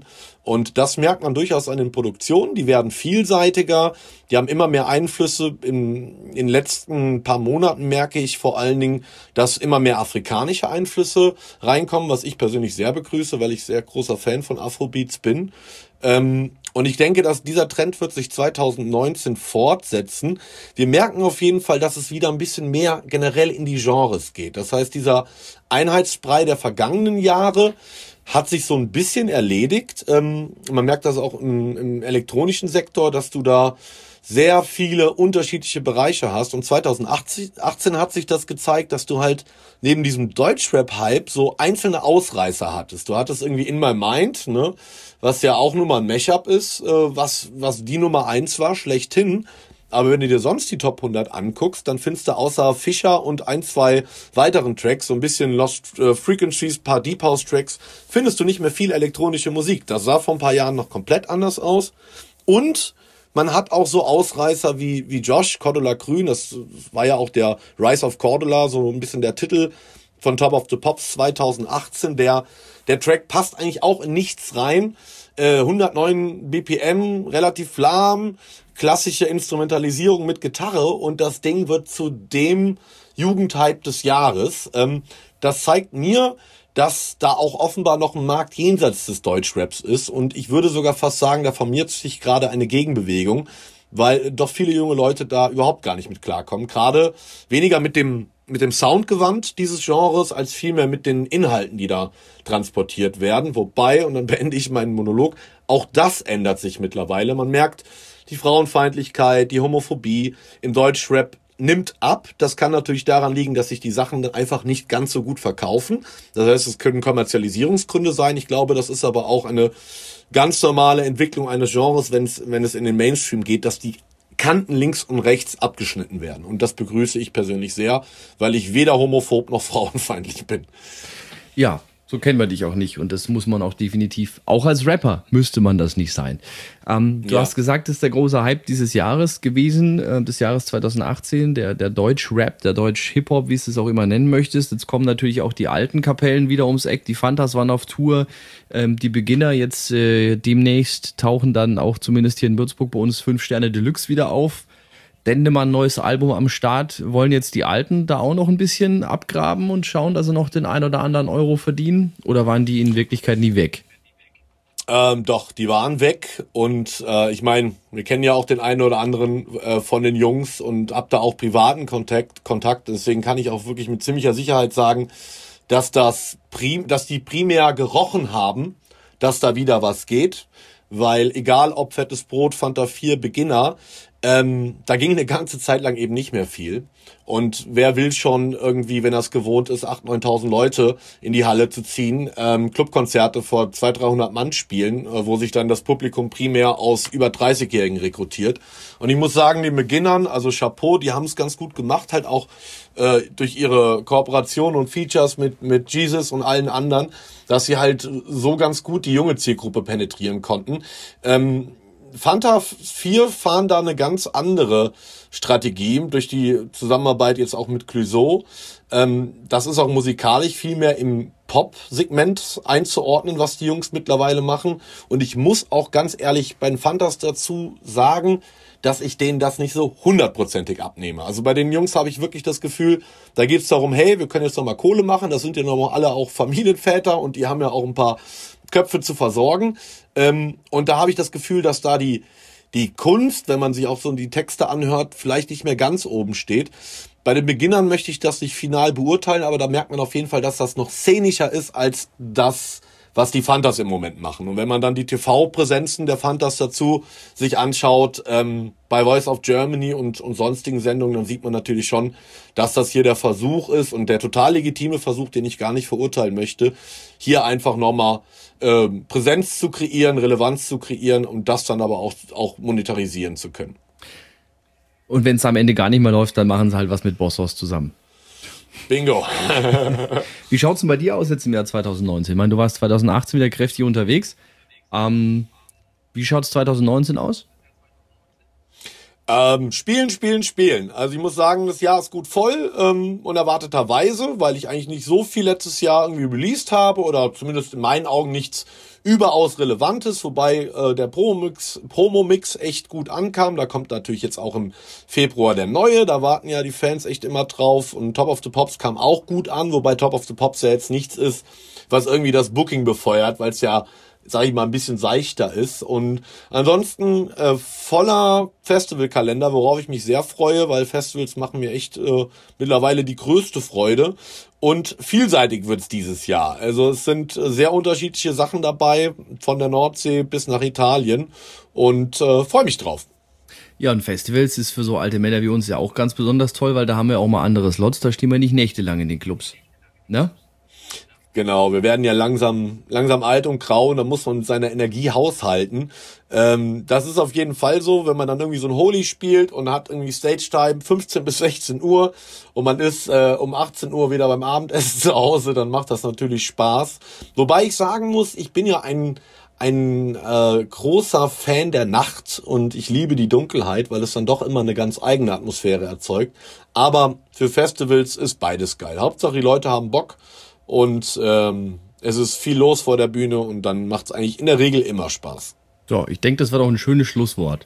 Und das merkt man durchaus an den Produktionen. Die werden vielseitiger, die haben immer mehr Einflüsse. In, in den letzten paar Monaten merke ich vor allen Dingen, dass immer mehr afrikanische Einflüsse reinkommen, was ich persönlich sehr begrüße, weil ich sehr großer Fan von Afrobeats bin. Ähm, und ich denke, dass dieser Trend wird sich zwanzig neunzehn fortsetzen. Wir merken auf jeden Fall, dass es wieder ein bisschen mehr generell in die Genres geht. Das heißt, dieser Einheitsbrei der vergangenen Jahre hat sich so ein bisschen erledigt. Ähm, man merkt das auch im, im elektronischen Sektor, dass du da sehr viele unterschiedliche Bereiche hast. Und zwanzig achtzehn hat sich das gezeigt, dass du halt neben diesem Deutschrap-Hype so einzelne Ausreißer hattest. Du hattest irgendwie In My Mind, ne, was ja auch nur mal ein Mashup ist, äh, was was die Nummer eins war, schlechthin. Aber wenn du dir sonst die Top hundert anguckst, dann findest du außer Fischer und ein, zwei weiteren Tracks, so ein bisschen Lost äh, Frequencies, paar Deep House Tracks, findest du nicht mehr viel elektronische Musik. Das sah vor ein paar Jahren noch komplett anders aus. Und man hat auch so Ausreißer wie wie Josh, Cordula Grün, das war ja auch der Rise of Cordula, so ein bisschen der Titel von Top of the Pops zwanzig achtzehn. Der, der Track passt eigentlich auch in nichts rein. Äh, hundertneun B P M, relativ lahm, klassische Instrumentalisierung mit Gitarre und das Ding wird zu dem Jugendhype des Jahres. Ähm, das zeigt mir, dass da auch offenbar noch ein Markt jenseits des Deutschraps ist und ich würde sogar fast sagen, da formiert sich gerade eine Gegenbewegung, weil doch viele junge Leute da überhaupt gar nicht mit klarkommen. Gerade weniger mit dem mit dem Soundgewand dieses Genres, als vielmehr mit den Inhalten, die da transportiert werden. Wobei, und dann beende ich meinen Monolog, auch das ändert sich mittlerweile. Man merkt, die Frauenfeindlichkeit, die Homophobie im Deutschrap nimmt ab. Das kann natürlich daran liegen, dass sich die Sachen dann einfach nicht ganz so gut verkaufen. Das heißt, es können Kommerzialisierungsgründe sein. Ich glaube, das ist aber auch eine ganz normale Entwicklung eines Genres, wenn es, wenn es in den Mainstream geht, dass die Kanten links und rechts abgeschnitten werden. Und das begrüße ich persönlich sehr, weil ich weder homophob noch frauenfeindlich bin. Ja, so kennen wir dich auch nicht. Und das muss man auch definitiv, auch als Rapper müsste man das nicht sein. Ähm, du ja. hast gesagt, das ist der große Hype dieses Jahres gewesen, äh, des Jahres zwanzig achtzehn, der, der Deutsch-Rap, der Deutsch-Hip-Hop, wie es es auch immer nennen möchtest. Jetzt kommen natürlich auch die alten Kapellen wieder ums Eck. Die Fantas waren auf Tour. Ähm, die Beginner jetzt äh, demnächst tauchen dann auch zumindest hier in Würzburg bei uns fünf Sterne Deluxe wieder auf. Dendemann, neues Album am Start. Wollen jetzt die Alten da auch noch ein bisschen abgraben und schauen, dass sie noch den ein oder anderen Euro verdienen? Oder waren die in Wirklichkeit nie weg? Ähm, doch, die waren weg. Und äh, ich meine, wir kennen ja auch den einen oder anderen äh, von den Jungs und hab da auch privaten Kontakt, Kontakt. Deswegen kann ich auch wirklich mit ziemlicher Sicherheit sagen, dass das prim, dass die primär gerochen haben, dass da wieder was geht. Weil egal ob Fettes Brot, Fanta vier, Beginner, Ähm, da ging eine ganze Zeit lang eben nicht mehr viel. Und wer will schon irgendwie, wenn er es gewohnt ist, achttausend, neuntausend Leute in die Halle zu ziehen, ähm, Clubkonzerte vor zweihundert, dreihundert Mann spielen, äh, wo sich dann das Publikum primär aus über dreißigjährigen rekrutiert. Und ich muss sagen, den Beginnern, also Chapeau, die haben es ganz gut gemacht, halt auch äh, durch ihre Kooperation und Features mit mit Jesus und allen anderen, dass sie halt so ganz gut die junge Zielgruppe penetrieren konnten. Ähm, Fanta vier fahren da eine ganz andere Strategie durch die Zusammenarbeit jetzt auch mit Clouseau. Ähm, das ist auch musikalisch viel mehr im Pop-Segment einzuordnen, was die Jungs mittlerweile machen. Und ich muss auch ganz ehrlich bei den Fantas dazu sagen, dass ich denen das nicht so hundertprozentig abnehme. Also bei den Jungs habe ich wirklich das Gefühl, da geht es darum, hey, wir können jetzt noch mal Kohle machen. Das sind ja noch mal alle auch Familienväter und die haben ja auch ein paar Köpfe zu versorgen. Ähm, und da habe ich das Gefühl, dass da die die Kunst, wenn man sich auch so die Texte anhört, vielleicht nicht mehr ganz oben steht. Bei den Beginnern möchte ich das nicht final beurteilen, aber da merkt man auf jeden Fall, dass das noch szenischer ist als das, was die Fantas im Moment machen. Und wenn man dann die T V-Präsenzen der Fantas dazu sich anschaut, ähm, bei Voice of Germany und, und sonstigen Sendungen, dann sieht man natürlich schon, dass das hier der Versuch ist und der total legitime Versuch, den ich gar nicht verurteilen möchte, hier einfach nochmal äh, Präsenz zu kreieren, Relevanz zu kreieren und das dann aber auch, auch monetarisieren zu können. Und wenn es am Ende gar nicht mehr läuft, dann machen sie halt was mit Bossos zusammen. Bingo. Wie schaut's denn bei dir aus jetzt im Jahr zwanzig neunzehn? Ich meine, du warst zwanzig achtzehn wieder kräftig unterwegs. Ähm, wie schaut's zwanzig neunzehn aus? Ähm, spielen, spielen, spielen. Also ich muss sagen, das Jahr ist gut voll, ähm, unerwarteterweise, weil ich eigentlich nicht so viel letztes Jahr irgendwie released habe oder zumindest in meinen Augen nichts überaus Relevantes, wobei äh, der Promo-Mix, Promo-Mix echt gut ankam. Da kommt natürlich jetzt auch im Februar der neue, da warten ja die Fans echt immer drauf, und Top of the Pops kam auch gut an, wobei Top of the Pops ja jetzt nichts ist, was irgendwie das Booking befeuert, weil es ja, sag ich mal, ein bisschen seichter ist. Und ansonsten äh, voller Festivalkalender, worauf ich mich sehr freue, weil Festivals machen mir echt äh, mittlerweile die größte Freude. Und vielseitig wird's dieses Jahr. Also es sind sehr unterschiedliche Sachen dabei, von der Nordsee bis nach Italien. Und äh, freue mich drauf. Ja, und Festivals ist für so alte Männer wie uns ja auch ganz besonders toll, weil da haben wir auch mal andere Slots, da stehen wir nicht nächtelang in den Clubs. Ne? Genau, wir werden ja langsam langsam alt und grau, und da muss man mit seiner Energie haushalten. Ähm, das ist auf jeden Fall so, wenn man dann irgendwie so ein Holy spielt und hat irgendwie Stage-Time fünfzehn bis sechzehn Uhr und man ist äh, um achtzehn Uhr wieder beim Abendessen zu Hause, dann macht das natürlich Spaß. Wobei ich sagen muss, ich bin ja ein ein äh, großer Fan der Nacht und ich liebe die Dunkelheit, weil es dann doch immer eine ganz eigene Atmosphäre erzeugt. Aber für Festivals ist beides geil. Hauptsache die Leute haben Bock. Und ähm, es ist viel los vor der Bühne, und dann macht es eigentlich in der Regel immer Spaß. So, ich denke, das war doch ein schönes Schlusswort.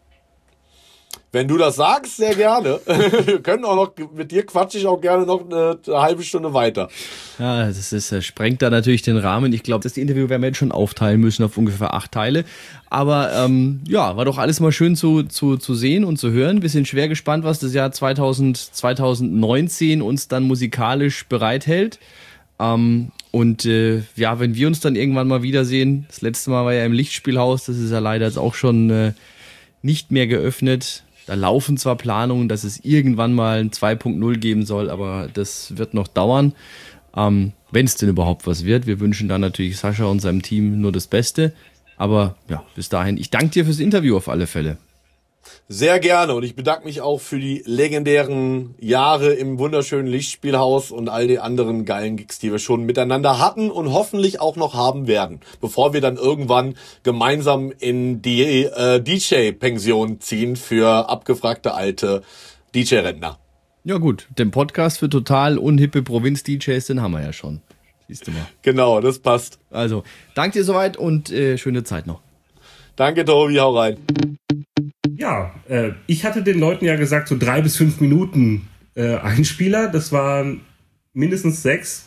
Wenn du das sagst, sehr gerne. Wir können auch noch, mit dir quatsche ich auch gerne noch eine, eine halbe Stunde weiter. Ja, das ist, das sprengt da natürlich den Rahmen. Ich glaube, das Interview werden wir jetzt schon aufteilen müssen auf ungefähr acht Teile. Aber ähm, ja, war doch alles mal schön zu, zu, zu sehen und zu hören. Wir sind schwer gespannt, was das Jahr zweitausend, zweitausendneunzehn uns dann musikalisch bereithält. Um, und äh, ja, wenn wir uns dann irgendwann mal wiedersehen, das letzte Mal war ja im Lichtspielhaus, das ist ja leider jetzt auch schon äh, nicht mehr geöffnet. Da laufen zwar Planungen, dass es irgendwann mal ein zwei Punkt null geben soll, aber das wird noch dauern, um, wenn es denn überhaupt was wird. Wir wünschen da natürlich Sascha und seinem Team nur das Beste, aber ja, bis dahin, ich danke dir fürs Interview auf alle Fälle. Sehr gerne, und ich bedanke mich auch für die legendären Jahre im wunderschönen Lichtspielhaus und all die anderen geilen Gigs, die wir schon miteinander hatten und hoffentlich auch noch haben werden, bevor wir dann irgendwann gemeinsam in die äh, D J-Pension ziehen für abgefragte alte D J-Rentner. Ja gut, den Podcast für total unhippe Provinz-D Js, den haben wir ja schon. Siehst du mal. Genau, das passt. Also, danke dir soweit und äh, schöne Zeit noch. Danke, Tobi, hau rein. Ja, äh, ich hatte den Leuten ja gesagt, so drei bis fünf Minuten äh, Einspieler. Das waren mindestens sechs.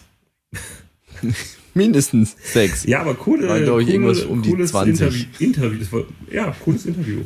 mindestens sechs. Ja, aber coole, war, glaube ich, coole, irgendwas um die cooles zwanzig. Interview. Interview. Das war, ja, cooles Interview.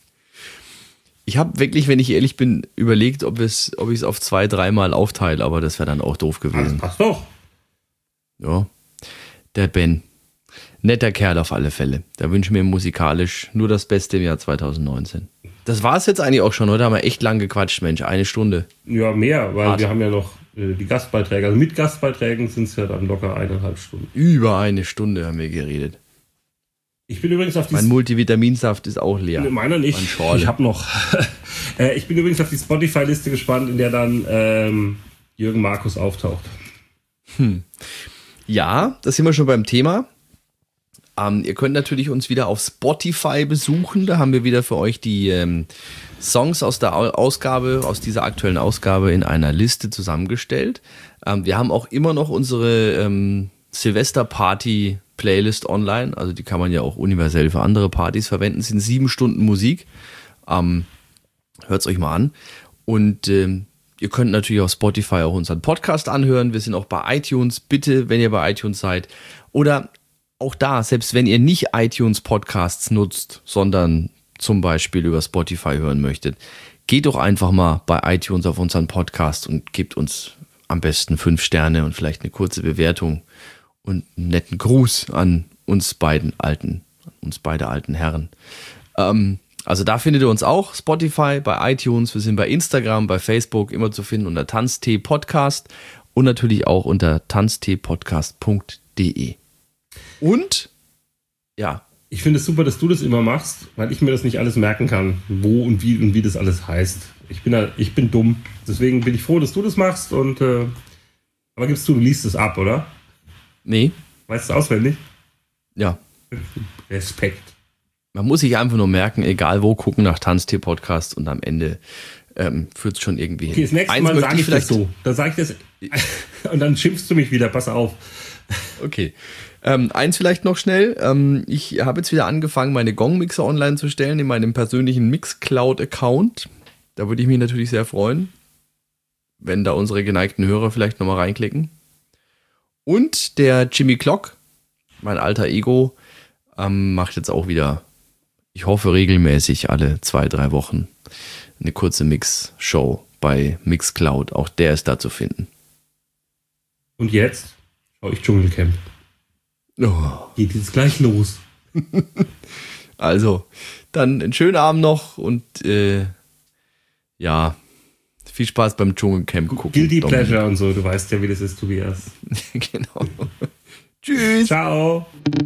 Ich habe wirklich, wenn ich ehrlich bin, überlegt, ob, es, ob ich es auf zwei, dreimal aufteile, aber das wäre dann auch doof gewesen. Das passt doch. Ja, der Ben. Netter Kerl auf alle Fälle. Da wünschen wir musikalisch nur das Beste im Jahr zweitausendneunzehn. Das war es jetzt eigentlich auch schon. Heute haben wir echt lang gequatscht, Mensch. Eine Stunde. Ja, mehr, weil Hart. wir haben ja noch äh, die Gastbeiträge. Also mit Gastbeiträgen sind es ja dann locker eineinhalb Stunden. Über eine Stunde haben wir geredet. Ich bin übrigens auf die... Mein Multivitaminsaft ist auch leer. Meiner nicht. Ich habe noch... äh, ich bin übrigens auf die Spotify-Liste gespannt, in der dann ähm, Jürgen Markus auftaucht. Hm. Ja, das sind wir schon beim Thema. Ähm, ihr könnt natürlich uns wieder auf Spotify besuchen. Da haben wir wieder für euch die ähm, Songs aus der Ausgabe, aus dieser aktuellen Ausgabe in einer Liste zusammengestellt. Ähm, wir haben auch immer noch unsere ähm, Silvesterparty-Playlist online. Also die kann man ja auch universell für andere Partys verwenden. Es sind sieben Stunden Musik. Ähm, hört es euch mal an. Und ähm, ihr könnt natürlich auf Spotify auch unseren Podcast anhören. Wir sind auch bei iTunes. Bitte, wenn ihr bei iTunes seid. Oder auch da, selbst wenn ihr nicht iTunes Podcasts nutzt, sondern zum Beispiel über Spotify hören möchtet, geht doch einfach mal bei iTunes auf unseren Podcast und gebt uns am besten fünf Sterne und vielleicht eine kurze Bewertung und einen netten Gruß an uns beiden alten, uns beide alten Herren. Ähm, also da findet ihr uns auch, Spotify, bei iTunes, wir sind bei Instagram, bei Facebook immer zu finden unter Tanztee Podcast und natürlich auch unter tanztee podcast punkt de. Und, ja. Ich finde es super, dass du das immer machst, weil ich mir das nicht alles merken kann, wo und wie und wie das alles heißt. Ich bin, da, ich bin dumm. Deswegen bin ich froh, dass du das machst. Und äh, aber gibst du, du liest es ab, oder? Nee. Weißt du es auswendig? Ja. Respekt. Man muss sich einfach nur merken, egal wo, gucken nach Tanztier-Podcast und am Ende ähm, führt es schon irgendwie okay, hin. Das nächste Eins Mal sage ich vielleicht das so. Da sage ich das und dann schimpfst du mich wieder, pass auf. Okay. Ähm, eins vielleicht noch schnell. Ähm, ich habe jetzt wieder angefangen, meine Gong-Mixer online zu stellen in meinem persönlichen Mixcloud-Account. Da würde ich mich natürlich sehr freuen, wenn da unsere geneigten Hörer vielleicht nochmal reinklicken. Und der Jimmy Clock, mein alter Ego, ähm, macht jetzt auch wieder, ich hoffe regelmäßig alle zwei, drei Wochen, eine kurze Mix-Show bei Mixcloud. Auch der ist da zu finden. Und jetzt schaue ich Dschungelcamp. Oh. Geht jetzt gleich los. Also, dann einen schönen Abend noch und äh, ja, viel Spaß beim Dschungelcamp gucken. Guilty Pleasure und so, du weißt ja, wie das ist, Tobias. Genau. Tschüss. Ciao.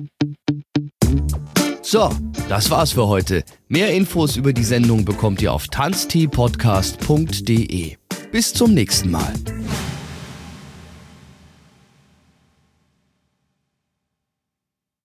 So, das war's für heute. Mehr Infos über die Sendung bekommt ihr auf tanztee podcast punkt de. Bis zum nächsten Mal.